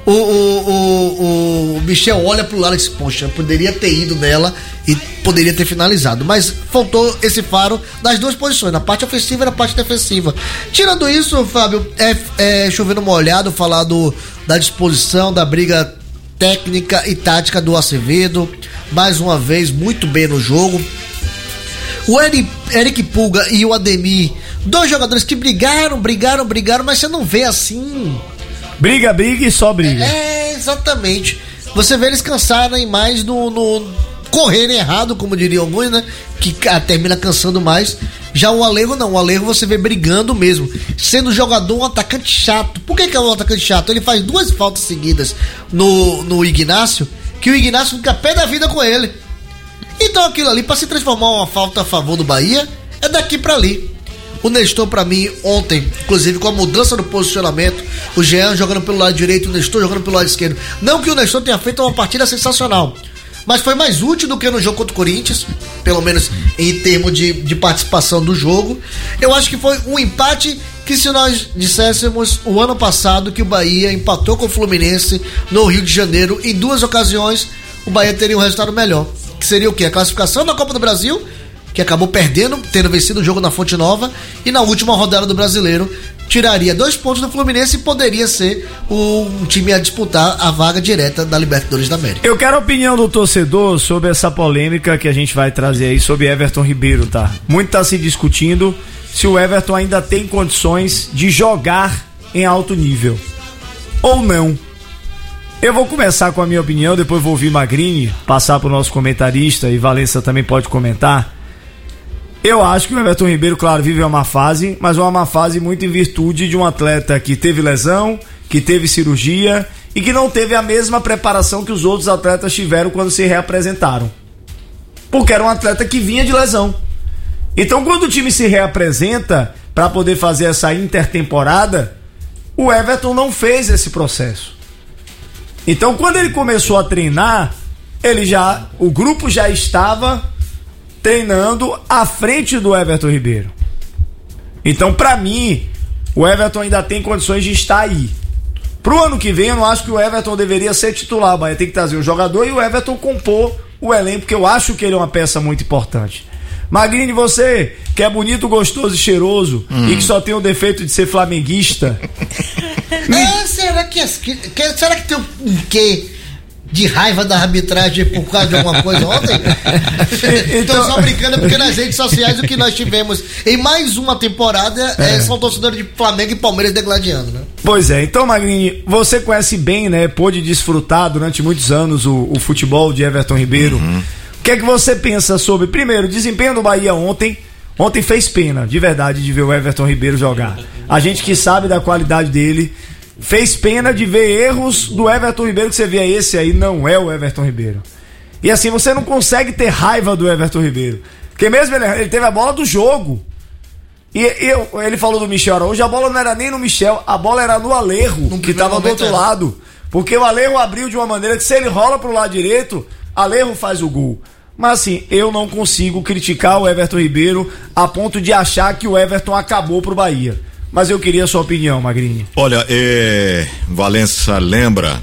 o Michel olha pro lado e diz, poxa, poderia ter ido nela e poderia ter finalizado, mas faltou esse faro nas 2 posições, na parte ofensiva e na parte defensiva. Tirando isso, Fábio, chovendo molhado falar da disposição, da briga técnica e tática do Acevedo, mais uma vez muito bem no jogo. O Eric Pulga e o Ademir, 2 jogadores que brigaram, mas você não vê assim. Briga e só briga. Exatamente. Você vê eles cansarem mais no correrem errado, como diriam alguns, né? Que termina cansando mais. Já o Alejo não, o Alejo você vê brigando mesmo, sendo jogador um atacante chato. Por que é um atacante chato? Ele faz 2 faltas seguidas no Ignácio, que o Ignácio fica pé da vida com ele. Então aquilo ali, pra se transformar uma falta a favor do Bahia, é daqui pra ali. O Nestor, pra mim, ontem, inclusive com a mudança do posicionamento, o Jean jogando pelo lado direito, o Nestor jogando pelo lado esquerdo. Não que o Nestor tenha feito uma partida sensacional, mas foi mais útil do que no jogo contra o Corinthians, pelo menos em termos de participação do jogo. Eu acho que foi um empate que, se nós disséssemos o ano passado que o Bahia empatou com o Fluminense no Rio de Janeiro em 2 ocasiões, o Bahia teria um resultado melhor. Que seria o quê? A classificação da Copa do Brasil, que acabou perdendo, tendo vencido o jogo na Fonte Nova, e na última rodada do Brasileiro tiraria 2 pontos do Fluminense e poderia ser um time a disputar a vaga direta da Libertadores da América. Eu quero a opinião do torcedor sobre essa polêmica que a gente vai trazer aí sobre Everton Ribeiro, tá? Muito tá se discutindo se o Everton ainda tem condições de jogar em alto nível ou não. Eu vou começar com a minha opinião, depois vou ouvir Magrini, passar pro nosso comentarista, e Valença também pode comentar. Eu acho que o Everton Ribeiro, claro, vive uma má fase, mas uma má fase muito em virtude de um atleta que teve lesão, que teve cirurgia e que não teve a mesma preparação que os outros atletas tiveram quando se reapresentaram. Porque era um atleta que vinha de lesão. Então, quando o time se reapresenta para poder fazer essa intertemporada, o Everton não fez esse processo. Então, quando ele começou a treinar, o grupo já estava treinando à frente do Everton Ribeiro. Então, pra mim, o Everton ainda tem condições de estar aí. Pro ano que vem, eu não acho que o Everton deveria ser titular. O Bahia tem que trazer o jogador e o Everton compor o elenco, porque eu acho que ele é uma peça muito importante. Magrini, você que é bonito, gostoso e cheiroso e que só tem o defeito de ser flamenguista. Será que tem um quê de raiva da arbitragem por causa de alguma coisa ontem? Então, só brincando, porque nas redes sociais o que nós tivemos em mais uma temporada são torcedores de Flamengo e Palmeiras degladiando, né? Pois é, então, Magrini, você conhece bem, né? Pôde desfrutar durante muitos anos o futebol de Everton Ribeiro. O que é que você pensa sobre, primeiro, o desempenho do Bahia ontem? Ontem fez pena, de verdade, de ver o Everton Ribeiro jogar. A gente que sabe da qualidade dele, fez pena de ver erros do Everton Ribeiro, que você vê, esse aí não é o Everton Ribeiro. E assim, você não consegue ter raiva do Everton Ribeiro, porque mesmo ele teve a bola do jogo. E ele falou do Michel Araújo, a bola não era nem no Michel, a bola era no Alejo, que estava do outro lado. Porque o Alejo abriu de uma maneira que, se ele rola pro lado direito, Alejo faz o gol. Mas assim, eu não consigo criticar o Everton Ribeiro a ponto de achar que o Everton acabou pro Bahia. Mas eu queria a sua opinião, Magrini. Olha, Valença lembra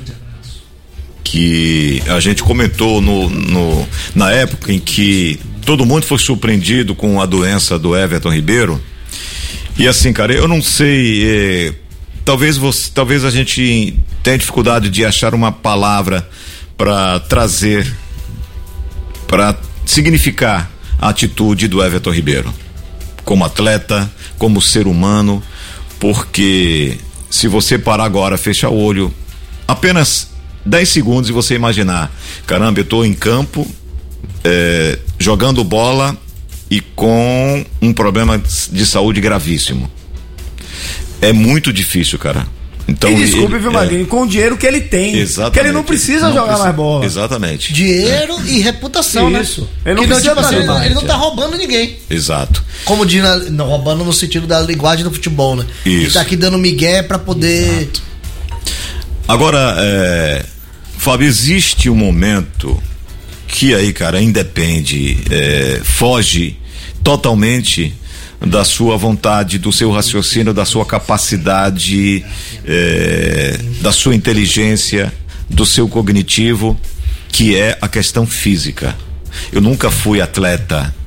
que a gente comentou na época em que todo mundo foi surpreendido com a doença do Everton Ribeiro. E assim, cara, eu não sei, talvez a gente tenha dificuldade de achar uma palavra para trazer, para significar a atitude do Everton Ribeiro como atleta, como ser humano, porque se você parar agora, fechar o olho apenas 10 segundos e você imaginar, caramba, eu tô em campo jogando bola e com um problema de saúde gravíssimo, é muito difícil, cara. Então, e desculpe, viu, Magrini, com o dinheiro que ele tem. Exatamente. Que ele não precisa jogar mais bola. Exatamente. Dinheiro e reputação, isso, né? Ele não precisa ele não tá roubando ninguém. Exato. Como diz, não, roubando no sentido da linguagem do futebol, né? Isso. Ele tá aqui dando migué pra poder... Exato. Agora, Fábio, existe um momento que aí, cara, independe, foge totalmente da sua vontade, do seu raciocínio, da sua capacidade, da sua inteligência, do seu cognitivo, que é a questão física. Eu nunca fui atleta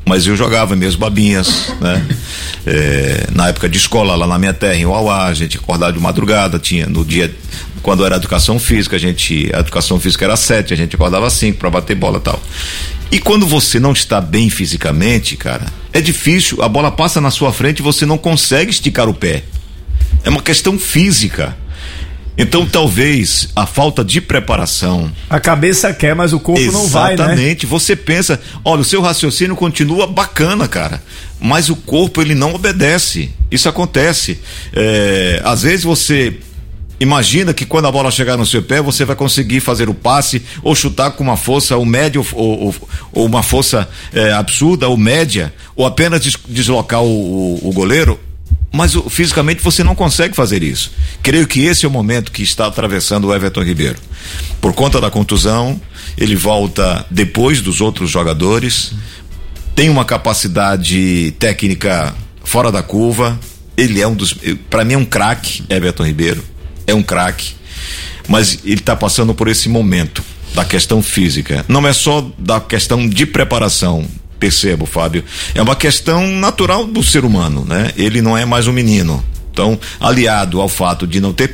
mas eu jogava mesmo babinhas, né? Na época de escola, lá na minha terra, em Uauá, a gente acordava de madrugada, tinha no dia, quando era educação física, a educação física era 7, a gente acordava 5 para bater bola e tal. E quando você não está bem fisicamente, cara, é difícil, a bola passa na sua frente e você não consegue esticar o pé. É uma questão física. Então talvez a falta de preparação. A cabeça quer, mas o corpo não vai, né? Exatamente. Você pensa, olha, o seu raciocínio continua bacana, cara, mas o corpo ele não obedece. Isso acontece. Às vezes você imagina que quando a bola chegar no seu pé você vai conseguir fazer o passe ou chutar com uma força ou média ou uma força absurda ou média, ou apenas deslocar o goleiro. Mas fisicamente você não consegue fazer isso. Creio que esse é o momento que está atravessando o Everton Ribeiro. Por conta da contusão, ele volta depois dos outros jogadores, tem uma capacidade técnica fora da curva. Ele é para mim é um craque, Everton Ribeiro. É um craque. Mas ele está passando por esse momento da questão física. Não é só da questão de preparação. Percebo, Fábio, é uma questão natural do ser humano, né? Ele não é mais um menino. Então, aliado ao fato de não ter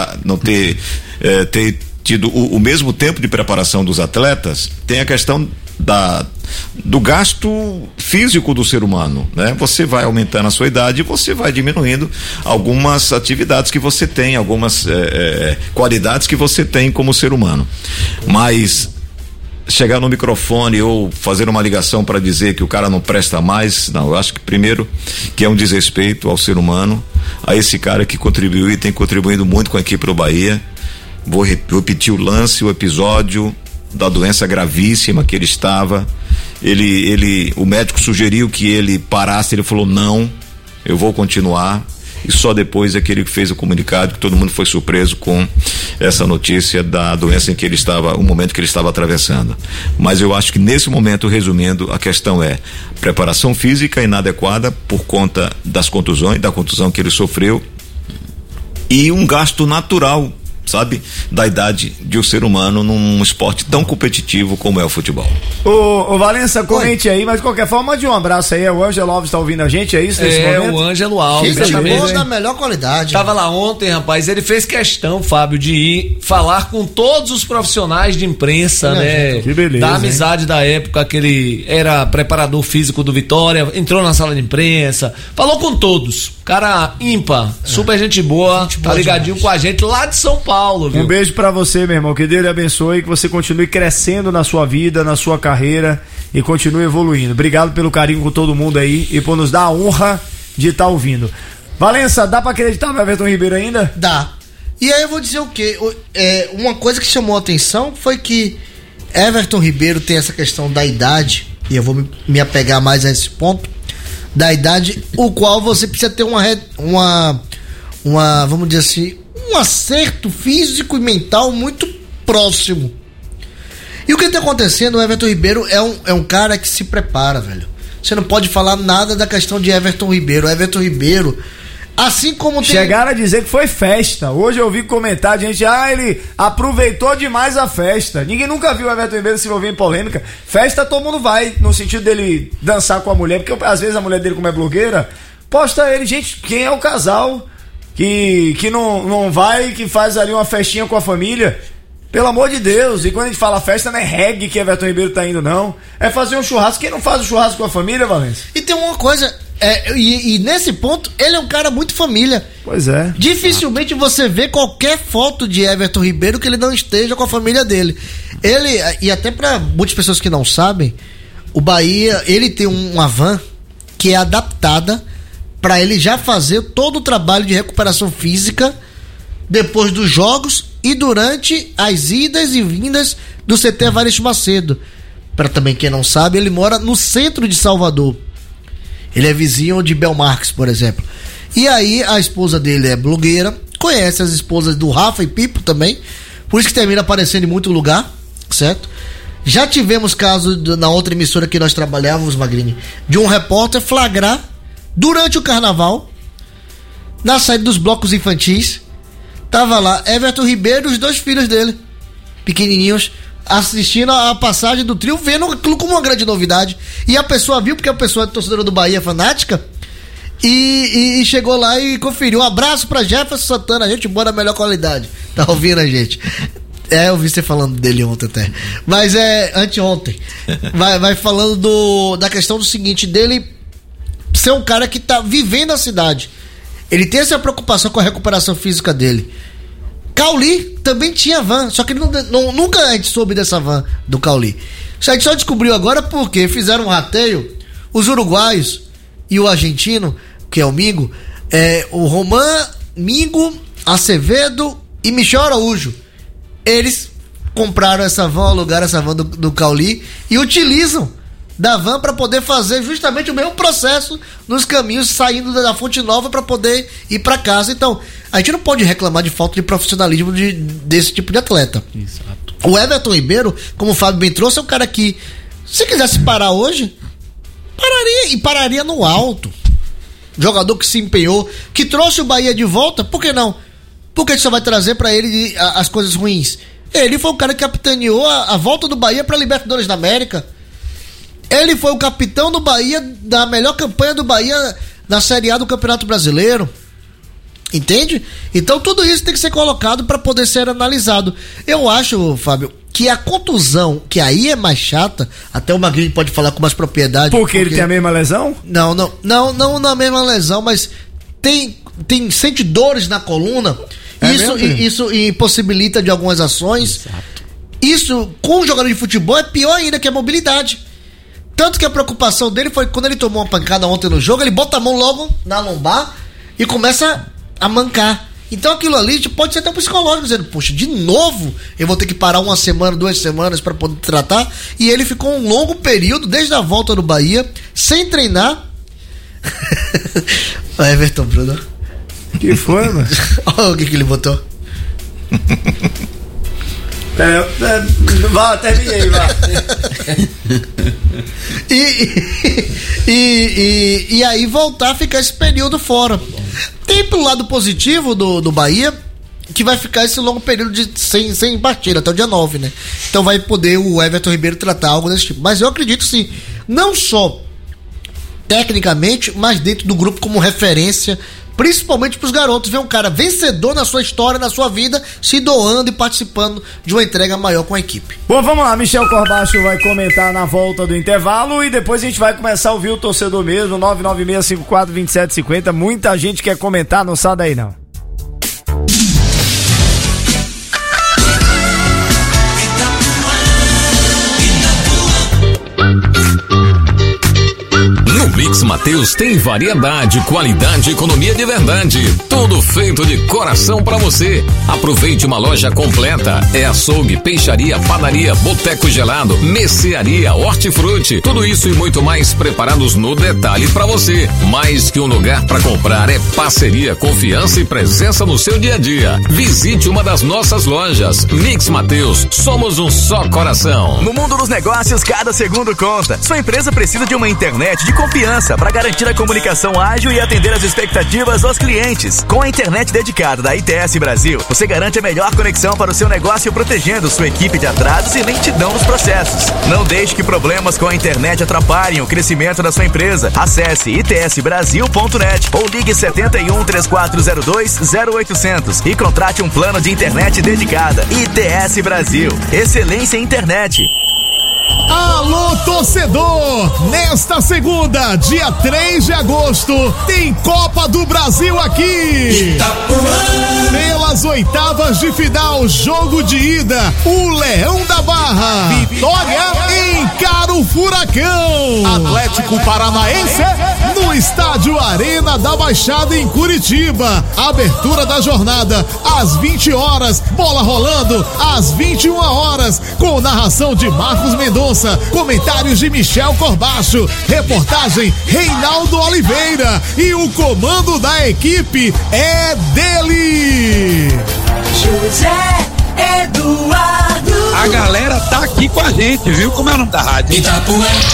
ter tido o mesmo tempo de preparação dos atletas, tem a questão do gasto físico do ser humano, né? Você vai aumentando a sua idade e você vai diminuindo algumas atividades que você tem, algumas qualidades que você tem como ser humano. Mas chegar no microfone ou fazer uma ligação para dizer que o cara não presta mais, não, eu acho que primeiro que é um desrespeito ao ser humano, a esse cara que contribuiu e tem contribuído muito com a equipe do Bahia. Vou repetir o lance, o episódio da doença gravíssima que ele estava, o médico sugeriu que ele parasse, ele falou não, eu vou continuar. E só depois é que ele fez o comunicado, que todo mundo foi surpreso com essa notícia da doença em que ele estava, o momento que ele estava atravessando. Mas eu acho que nesse momento, resumindo, a questão é preparação física inadequada por conta das contusões, da contusão que ele sofreu, e um gasto natural, sabe, da idade de um ser humano num esporte tão competitivo como é o futebol. Ô Valença, comente aí, mas de qualquer forma, mande um abraço aí. O Ângelo Alves tá ouvindo a gente, é isso nesse momento? O Ângelo Alves. Chegou da melhor qualidade. Tava lá ontem, rapaz, ele fez questão, Fábio, de ir falar com todos os profissionais de imprensa, né? Que beleza, da amizade da época que ele era preparador físico do Vitória, entrou na sala de imprensa, falou com todos. Cara ímpar, super gente boa, tá ligadinho demais com a gente lá de São Paulo, viu? Um beijo pra você, meu irmão, que Deus lhe abençoe, que você continue crescendo na sua vida, na sua carreira e continue evoluindo. Obrigado pelo carinho com todo mundo aí e por nos dar a honra de estar ouvindo. Valença, dá pra acreditar no Everton Ribeiro ainda? Dá. E aí eu vou dizer o quê? Uma coisa que chamou a atenção foi que Everton Ribeiro tem essa questão da idade, e eu vou me apegar mais a esse ponto, da idade, o qual você precisa ter uma vamos dizer assim, um acerto físico e mental muito próximo. E o que está acontecendo, o Everton Ribeiro é um cara que se prepara, velho. Você não pode falar nada da questão de Everton Ribeiro. O Everton Ribeiro, assim como tem... Chegaram a dizer que foi festa. Hoje eu ouvi comentar, gente, ele aproveitou demais a festa. Ninguém nunca viu o Everton Ribeiro se envolver em polêmica. Festa todo mundo vai, no sentido dele dançar com a mulher, porque às vezes a mulher dele, como é blogueira, posta ele, gente, quem é o casal que não vai, que faz ali uma festinha com a família? Pelo amor de Deus. E quando a gente fala festa, não é reggae que Everton Ribeiro tá indo, não. É fazer um churrasco. Quem não faz um churrasco com a família, Valência? E tem uma coisa, e nesse ponto, ele é um cara muito família. Pois é. Dificilmente você vê qualquer foto de Everton Ribeiro que ele não esteja com a família dele. Ele, e até para muitas pessoas que não sabem, o Bahia, ele tem uma van que é adaptada para ele já fazer todo o trabalho de recuperação física depois dos jogos e durante as idas e vindas do CT Evaristo Macedo. Para também quem não sabe, ele mora no centro de Salvador. Ele é vizinho de Belmarques, por exemplo. E aí a esposa dele é blogueira, conhece as esposas do Rafa e Pipo também, por isso que termina aparecendo em muito lugar, certo? Já tivemos caso na outra emissora que nós trabalhávamos, Magrini, de um repórter flagrar durante o carnaval, na saída dos blocos infantis, tava lá Everton Ribeiro e os 2 filhos dele, pequenininhos, assistindo a passagem do trio, vendo aquilo como uma grande novidade. E a pessoa viu, porque a pessoa é torcedora do Bahia, fanática, e chegou lá e conferiu. Um abraço pra Jefferson Santana, gente boa da melhor qualidade. Tá ouvindo a gente? Eu vi você falando dele ontem até. Mas anteontem. Vai falando da questão do seguinte, dele ser um cara que tá vivendo a cidade. Ele tem essa preocupação com a recuperação física dele. Cauli também tinha van, só que nunca a gente soube dessa van do Cauli. A gente só descobriu agora porque fizeram um rateio, os uruguaios e o argentino, que é o Mingo, o Román, Mingo, Acevedo e Michel Araújo. Eles compraram essa van, alugaram essa van do Cauli e utilizam da van para poder fazer justamente o mesmo processo nos caminhos saindo da Fonte Nova para poder ir para casa. Então, a gente não pode reclamar de falta de profissionalismo desse tipo de atleta. Exato. O Everton Ribeiro, como o Fábio bem trouxe, é um cara que, se quisesse parar hoje, pararia no alto. Jogador que se empenhou, que trouxe o Bahia de volta, por que não? Porque a gente só vai trazer para ele as coisas ruins. Ele foi o cara que capitaneou a volta do Bahia para Libertadores da América. Ele foi o capitão do Bahia, da melhor campanha do Bahia na Série A do Campeonato Brasileiro. Entende? Então tudo isso tem que ser colocado para poder ser analisado. Eu acho, Fábio, que a contusão, que aí é mais chata, até o Magrinho pode falar com mais propriedade. Porque ele tem a mesma lesão? Não na mesma lesão, mas sente dores na coluna. Isso impossibilita de algumas ações. Exato. Isso, com o jogador de futebol, é pior ainda que a mobilidade. Tanto que a preocupação dele foi que quando ele tomou uma pancada ontem no jogo, ele bota a mão logo na lombar e começa a mancar. Então aquilo ali pode ser até um psicológico, dizendo, poxa, de novo eu vou ter que parar 1 semana, 2 semanas para poder tratar. E ele ficou um longo período, desde a volta do Bahia, sem treinar. O Everton Bruno. Que foi, mano? Olha o que ele botou. Vá, terminei, vá. E aí voltar a ficar esse período fora. Tem pelo lado positivo do Bahia, que vai ficar esse longo período sem partida, até o dia 9, né? Então vai poder o Everton Ribeiro tratar algo desse tipo. Mas eu acredito sim, não só tecnicamente, mas dentro do grupo como referência, principalmente pros garotos, ver um cara vencedor na sua história, na sua vida, se doando e participando de uma entrega maior com a equipe. Bom, vamos lá, Michel Corbacho vai comentar na volta do intervalo e depois a gente vai começar a ouvir o torcedor mesmo, 996542750, muita gente quer comentar, não sai daí não. No Mix Mateus tem variedade, qualidade e economia de verdade. Tudo feito de coração pra você. Aproveite uma loja completa. É açougue, peixaria, padaria, boteco gelado, mercearia, hortifruti. Tudo isso e muito mais preparados no detalhe pra você. Mais que um lugar pra comprar, é parceria, confiança e presença no seu dia a dia. Visite uma das nossas lojas. Mix Mateus, somos um só coração. No mundo dos negócios, cada segundo conta. Sua empresa precisa de uma internet de confiança para garantir a comunicação ágil e atender as expectativas dos clientes. Com a internet dedicada da ITS Brasil, você garante a melhor conexão para o seu negócio, protegendo sua equipe de atrasos e lentidão nos processos. Não deixe que problemas com a internet atrapalhem o crescimento da sua empresa. Acesse itsbrasil.net ou ligue 71 3402 0800 e contrate um plano de internet dedicada. ITS Brasil. Excelência em internet. Alô, torcedor! Nesta segunda, dia 3 de agosto, tem Copa do Brasil aqui! Itapuã. Pelas oitavas de final, jogo de ida, o Leão da Barra, Vitória encara o Furacão, Atlético Paranaense no estádio Arena da Baixada em Curitiba. Abertura da jornada às 20 horas, bola rolando às 21 horas, com narração de Marcos Mendonça, comentários de Michel Corbacho, reportagem Reinaldo Oliveira e o comando da equipe é dele, José Eduardo. A galera tá aqui com a gente, viu? Como é o nome da rádio? Itapuã.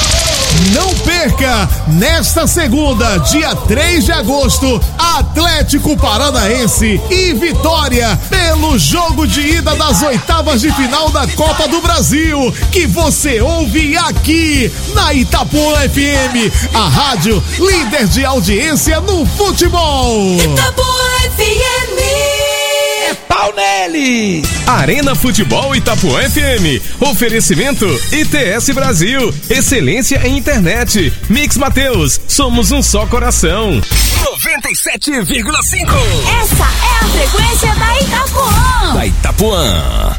Não perca, nesta segunda, dia 3 de agosto, Atlético Paranaense e Vitória, pelo jogo de ida das oitavas de final da Copa do Brasil, que você ouve aqui na Itapuã FM, a rádio líder de audiência no futebol. Itapuã FM. É pau neles! Arena Futebol Itapuã FM. Oferecimento ITS Brasil. Excelência em internet. Mix Mateus. Somos um só coração. 97,5. Essa é a frequência da Itapuã. Da Itapuã.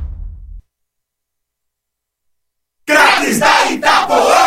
Craques da Itapuã.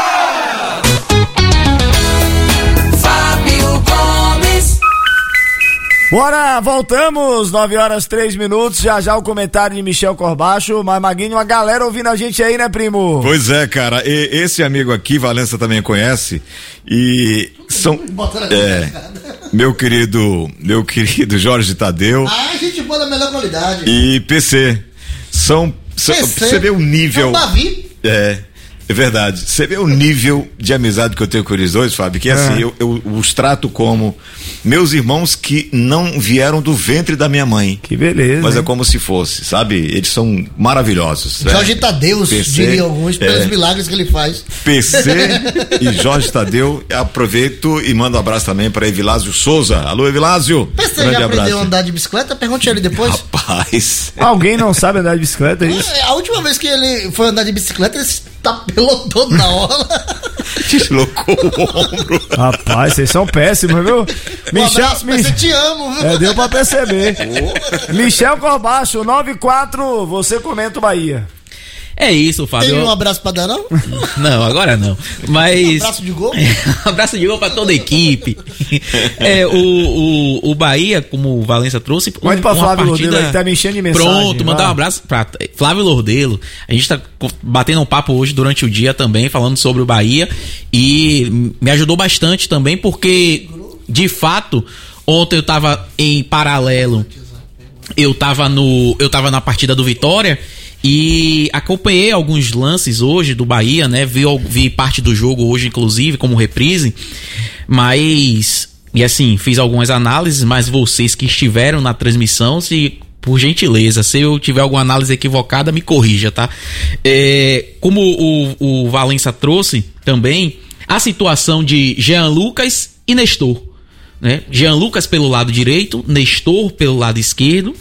Bora, voltamos, 9h03, já o comentário de Michel Corbacho, mas Maguinho, uma galera ouvindo a gente aí, né, primo? Pois é, cara, esse amigo aqui, Valença também conhece, e são, meu querido Jorge Tadeu. Ah, gente boa da melhor qualidade. E PC, você vê o nível. É um Davi. É verdade. Você vê o nível de amizade que eu tenho com eles dois, Fábio, que assim, eu os trato como meus irmãos que não vieram do ventre da minha mãe. Que beleza. Mas é como se fosse, sabe? Eles são maravilhosos. Jorge Tadeu, diria alguns, pelos milagres que ele faz. PC e Jorge Tadeu, aproveito e mando um abraço também para Evilásio Souza. Alô, Evilásio. PC já aprendeu a andar de bicicleta? Pergunte a ele depois. Rapaz. Alguém não sabe andar de bicicleta, é isso? A última vez que ele foi andar de bicicleta, ele tapelou todo na hora. Deslocou o ombro. Rapaz, vocês são péssimos, viu? Michel, te amo, viu? Deu pra perceber. Michel Corbacho, 94, você comenta o Bahia. É isso, Fábio. Tem um abraço pra dar, não? Não, agora não. Mas. Um abraço de gol? Abraço de gol pra toda a equipe. O Bahia, como o Valença trouxe. Mande pra Flávio Lordelo, que tá me enchendo de mensagem. Pronto, mandar um abraço pra Flávio Lordelo. A gente tá batendo um papo hoje durante o dia também, falando sobre o Bahia. E me ajudou bastante também, porque, de fato, ontem eu tava em paralelo. Eu tava na partida do Vitória. E acompanhei alguns lances hoje do Bahia, né? Vi parte do jogo hoje, inclusive, como reprise. Mas, e assim, fiz algumas análises, mas vocês que estiveram na transmissão, por gentileza, se eu tiver alguma análise equivocada, me corrija, tá? Como o Valença trouxe também, a situação de Jean Lucas e Nestor, né? Jean Lucas pelo lado direito, Nestor pelo lado esquerdo.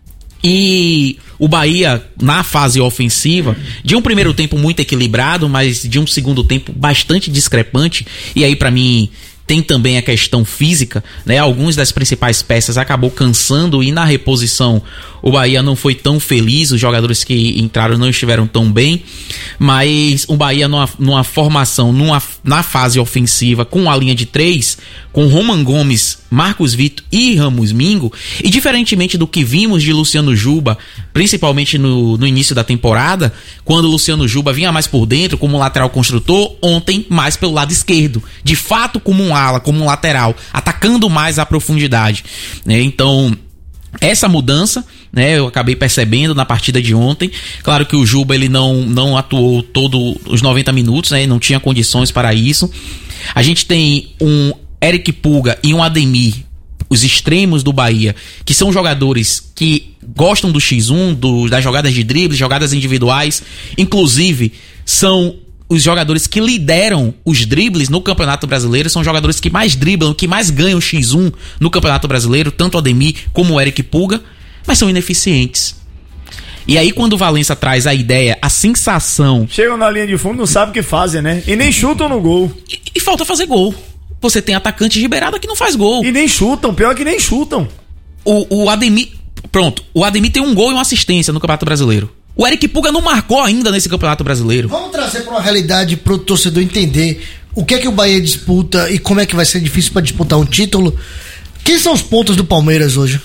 E o Bahia, na fase ofensiva, de um primeiro tempo muito equilibrado, mas de um segundo tempo bastante discrepante. E aí, pra mim, tem também a questão física, né? Algumas das principais peças acabou cansando e na reposição o Bahia não foi tão feliz, os jogadores que entraram não estiveram tão bem, mas o Bahia numa formação, na fase ofensiva, com a linha de 3, com Roman Gomes, Marcos Vitor e Ramos Mingo, e diferentemente do que vimos de Luciano Juba, principalmente no início da temporada, quando o Luciano Juba vinha mais por dentro, como lateral construtor, ontem mais pelo lado esquerdo, de fato como um ala, como um lateral, atacando mais a profundidade, né? Então, essa mudança, né, eu acabei percebendo na partida de ontem. Claro que o Juba ele não atuou todos os 90 minutos, né, não tinha condições para isso. A gente tem um Eric Pulga e um Ademir, os extremos do Bahia, que são jogadores que gostam do X1, das jogadas de drible, jogadas individuais, inclusive são os jogadores que lideram os dribles no Campeonato Brasileiro, são jogadores que mais driblam, que mais ganham X1 no Campeonato Brasileiro, tanto o Ademir como o Eric Pulga, mas são ineficientes. E aí quando o Valença traz a ideia, a sensação... Chegam na linha de fundo, não sabem o que fazem, né? E nem chutam no gol. E falta fazer gol. Você tem atacante de beirada que não faz gol. E nem chutam, pior que nem chutam. O Ademir... Pronto, o Ademir tem um gol e uma assistência no Campeonato Brasileiro. O Eric Pulga não marcou ainda nesse Campeonato Brasileiro. Vamos trazer para uma realidade pro torcedor entender o que é que o Bahia disputa e como é que vai ser difícil para disputar um título. Quem são os pontos do Palmeiras hoje?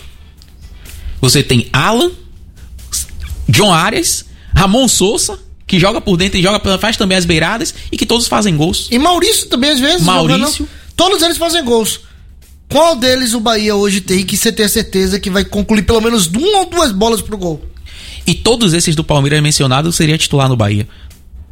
Você tem Alan, John Arias, Ramon Sousa, que joga por dentro e faz também as beiradas e que todos fazem gols. E Maurício também às vezes. Maurício. Todos eles fazem gols. Qual deles o Bahia hoje tem que você ter certeza que vai concluir pelo menos 1 ou 2 bolas pro gol? E todos esses do Palmeiras mencionados seria titular no Bahia.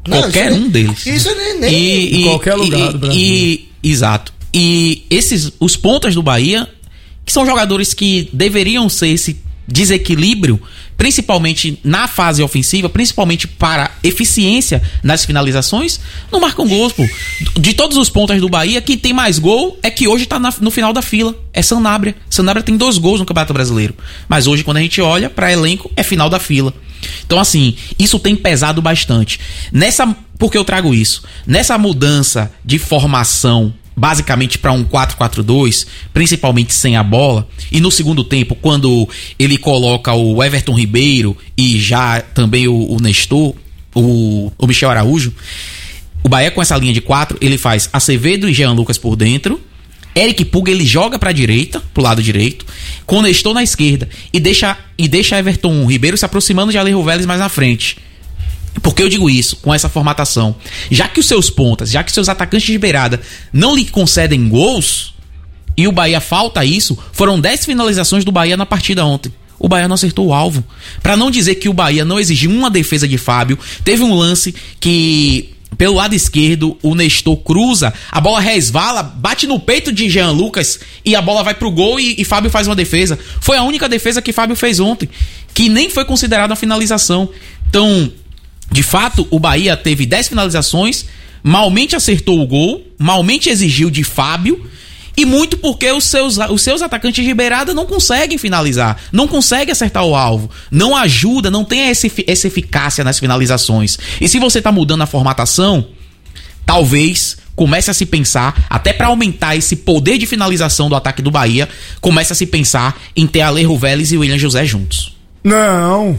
Qualquer um deles. Isso nem em qualquer lugar do Brasil. Exato. E os pontas do Bahia, que são jogadores que deveriam ser esse desequilíbrio, principalmente na fase ofensiva, principalmente para eficiência nas finalizações, não marcam gols, pô. De todos os pontas do Bahia, quem tem mais gol é que hoje tá no final da fila, é Sanabria. Sanabria tem 2 gols no Campeonato Brasileiro, mas hoje quando a gente olha para elenco, é final da fila. Então assim, isso tem pesado bastante. Por que eu trago isso? Nessa mudança de formação basicamente para um 4-4-2, principalmente sem a bola, e no segundo tempo, quando ele coloca o Everton Ribeiro e já também o Nestor, o Michel Araújo, o Bahia com essa linha de 4, ele faz Acevedo e Jean Lucas por dentro, Eric Puga ele joga para a direita, pro lado direito, com o Nestor na esquerda, e deixa Everton Ribeiro se aproximando de Alejo Vélez mais na frente. Por que eu digo isso com essa formatação? Já que os seus pontas, já que os seus atacantes de beirada não lhe concedem gols, e o Bahia falta isso, foram 10 finalizações do Bahia na partida ontem. O Bahia não acertou o alvo. Para não dizer que o Bahia não exigiu uma defesa de Fábio, teve um lance que, pelo lado esquerdo, o Nestor cruza, a bola resvala, bate no peito de Jean Lucas e a bola vai pro gol e Fábio faz uma defesa. Foi a única defesa que Fábio fez ontem, que nem foi considerada a finalização. Então, de fato, o Bahia teve 10 finalizações, malmente acertou o gol, malmente exigiu de Fábio, e muito porque os seus atacantes de beirada não conseguem finalizar, não conseguem acertar o alvo, não ajuda, não tem essa eficácia nas finalizações. E se você está mudando a formatação, talvez comece a se pensar, até para aumentar esse poder de finalização do ataque do Bahia, comece a se pensar em ter Alejo Vélez e William José juntos. Não...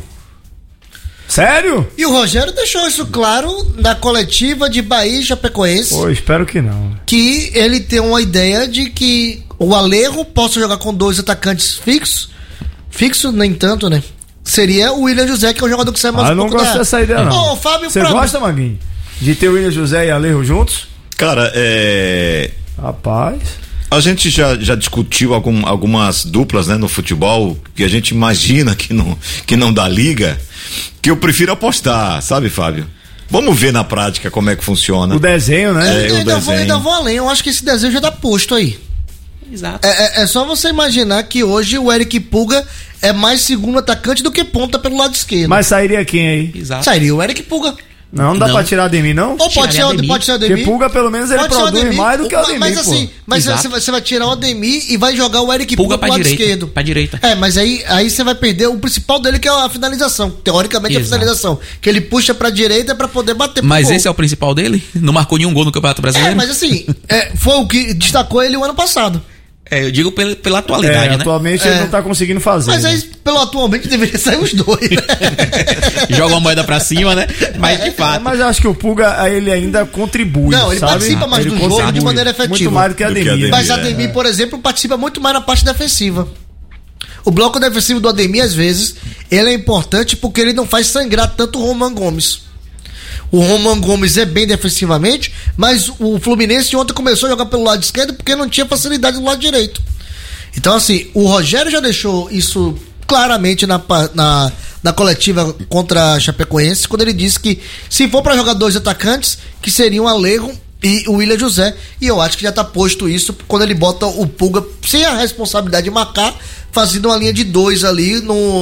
Sério? E o Rogério deixou isso claro na coletiva de Bahia e Chapecoense. Pô, espero que não. Que ele tem uma ideia de que o Alejo possa jogar com 2 atacantes fixos. Fixo, nem tanto, né? Seria o William José, que é o jogador que sai mais um pouco da... Eu não gosto dessa ideia, não. Ô, Fábio, você gosta, Maguinho? De ter o William José e Alejo juntos? Cara, Rapaz... A gente já discutiu algumas duplas, né, no futebol, que a gente imagina que não dá liga, que eu prefiro apostar, sabe, Fábio? Vamos ver na prática como é que funciona. O desenho, né? Eu ainda vou além, eu acho que esse desenho já tá posto aí. Exato. É só você imaginar que hoje o Eric Puga é mais segundo atacante do que ponta pelo lado esquerdo. Mas sairia quem aí? Exato. Sairia o Eric Puga. Não dá pra tirar de mim, não? Ou pode ser o Ademir. Porque Pulga, pelo menos, ele produz mais do que o Ademir, mas assim, você vai tirar o Ademir e vai jogar o Eric Puga pro lado esquerdo. Pra direita. Mas aí você vai perder o principal dele, que é a finalização. Teoricamente, a finalização. Que ele puxa pra direita pra poder bater pro Mas gol. Esse é o principal dele? Não marcou nenhum gol no Campeonato Brasileiro? Mas assim, foi o que destacou ele o ano passado. Eu digo pela atualidade, né? Atualmente ele não tá conseguindo fazer. Mas aí, pelo atualmente, deveria sair os 2, né? Joga uma moeda pra cima, né? Mas de fato. Mas eu acho que o Puga, ele ainda contribui. Não, ele participa mais do jogo de maneira efetiva. Muito mais do que Ademir. Mas Ademir, por exemplo, participa muito mais na parte defensiva. O bloco defensivo do Ademir, às vezes, ele é importante porque ele não faz sangrar tanto o Roman Gomes. O Roman Gomes é bem defensivamente, mas o Fluminense ontem começou a jogar pelo lado esquerdo porque não tinha facilidade do lado direito. Então, assim, o Rogério já deixou isso claramente na coletiva contra a Chapecoense, quando ele disse que se for para jogar 2 atacantes, que seriam o Alejo e o William José. E eu acho que já tá posto isso quando ele bota o Puga sem a responsabilidade de marcar, fazendo uma linha de 2 ali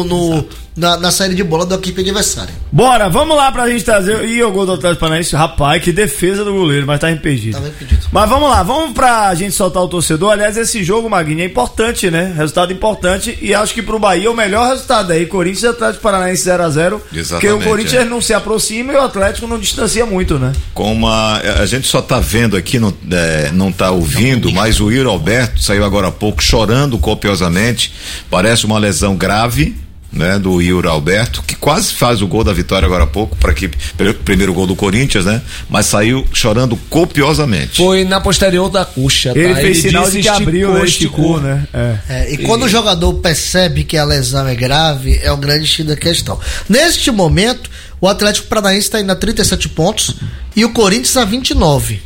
na saída de bola da equipe adversária. Bora, vamos lá pra gente trazer. Ih, o gol do Atlético Paranaense, rapaz, que defesa do goleiro, mas tá impedido. Mas vamos lá, vamos pra gente soltar o torcedor. Aliás, esse jogo, Maguinho, é importante, né? Resultado importante, e acho que pro Bahia o melhor resultado aí, Corinthians e Atlético Paranaense 0-0. Porque o Corinthians não se aproxima e o Atlético não distancia muito, né? A gente só tá vendo aqui, não tá ouvindo, mas o Yuri Alberto saiu agora há pouco chorando copiosamente, parece uma lesão grave, né, do Yuri Alberto, que quase faz o gol da vitória agora há pouco, para que primeiro gol do Corinthians, né? Mas saiu chorando copiosamente. Foi na posterior da coxa, tá? Ele fez sinal de que abriu, né? Esticou, né? E quando o jogador percebe que a lesão é grave, é o grande X da questão. Neste momento, o Atlético Paranaense está indo a 37 pontos e o Corinthians a 29.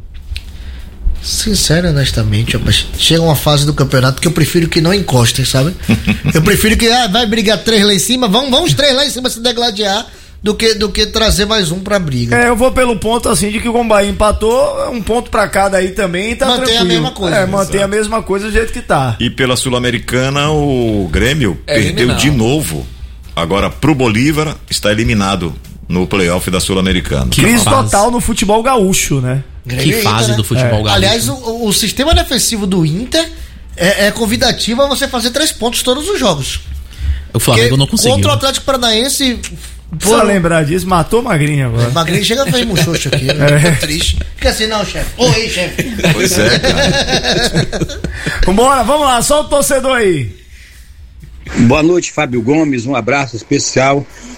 Sincero, honestamente, rapaz, chega uma fase do campeonato que eu prefiro que não encostem, sabe? Eu prefiro que vai brigar 3 lá em cima, vamos 3 lá em cima se degladiar, do que trazer mais um pra briga. Eu vou pelo ponto assim de que o Bahia empatou, um ponto pra cada aí também, tá mantém tranquilo. a mesma coisa. Mantém a mesma coisa do jeito que tá. E pela Sul-Americana, o Grêmio perdeu eliminado de novo. Agora, pro Bolívar, está eliminado no playoff da Sul-Americana. Crise total no futebol gaúcho, né? Que fase Inter, do futebol gaúcho. Aliás, o sistema defensivo do Inter é convidativo a você fazer 3 pontos todos os jogos. O Flamengo não conseguiu. Contra o Atlético Paranaense. Precisa lembrar disso, matou o Magrinho agora. Magrinho chega fez muxoxo aqui. Tô triste. Fica assim, não, chefe. Oi, chefe. Pois é, cara. Vambora, vamos lá, só o torcedor aí. Boa noite, Fábio Gomes, um abraço especial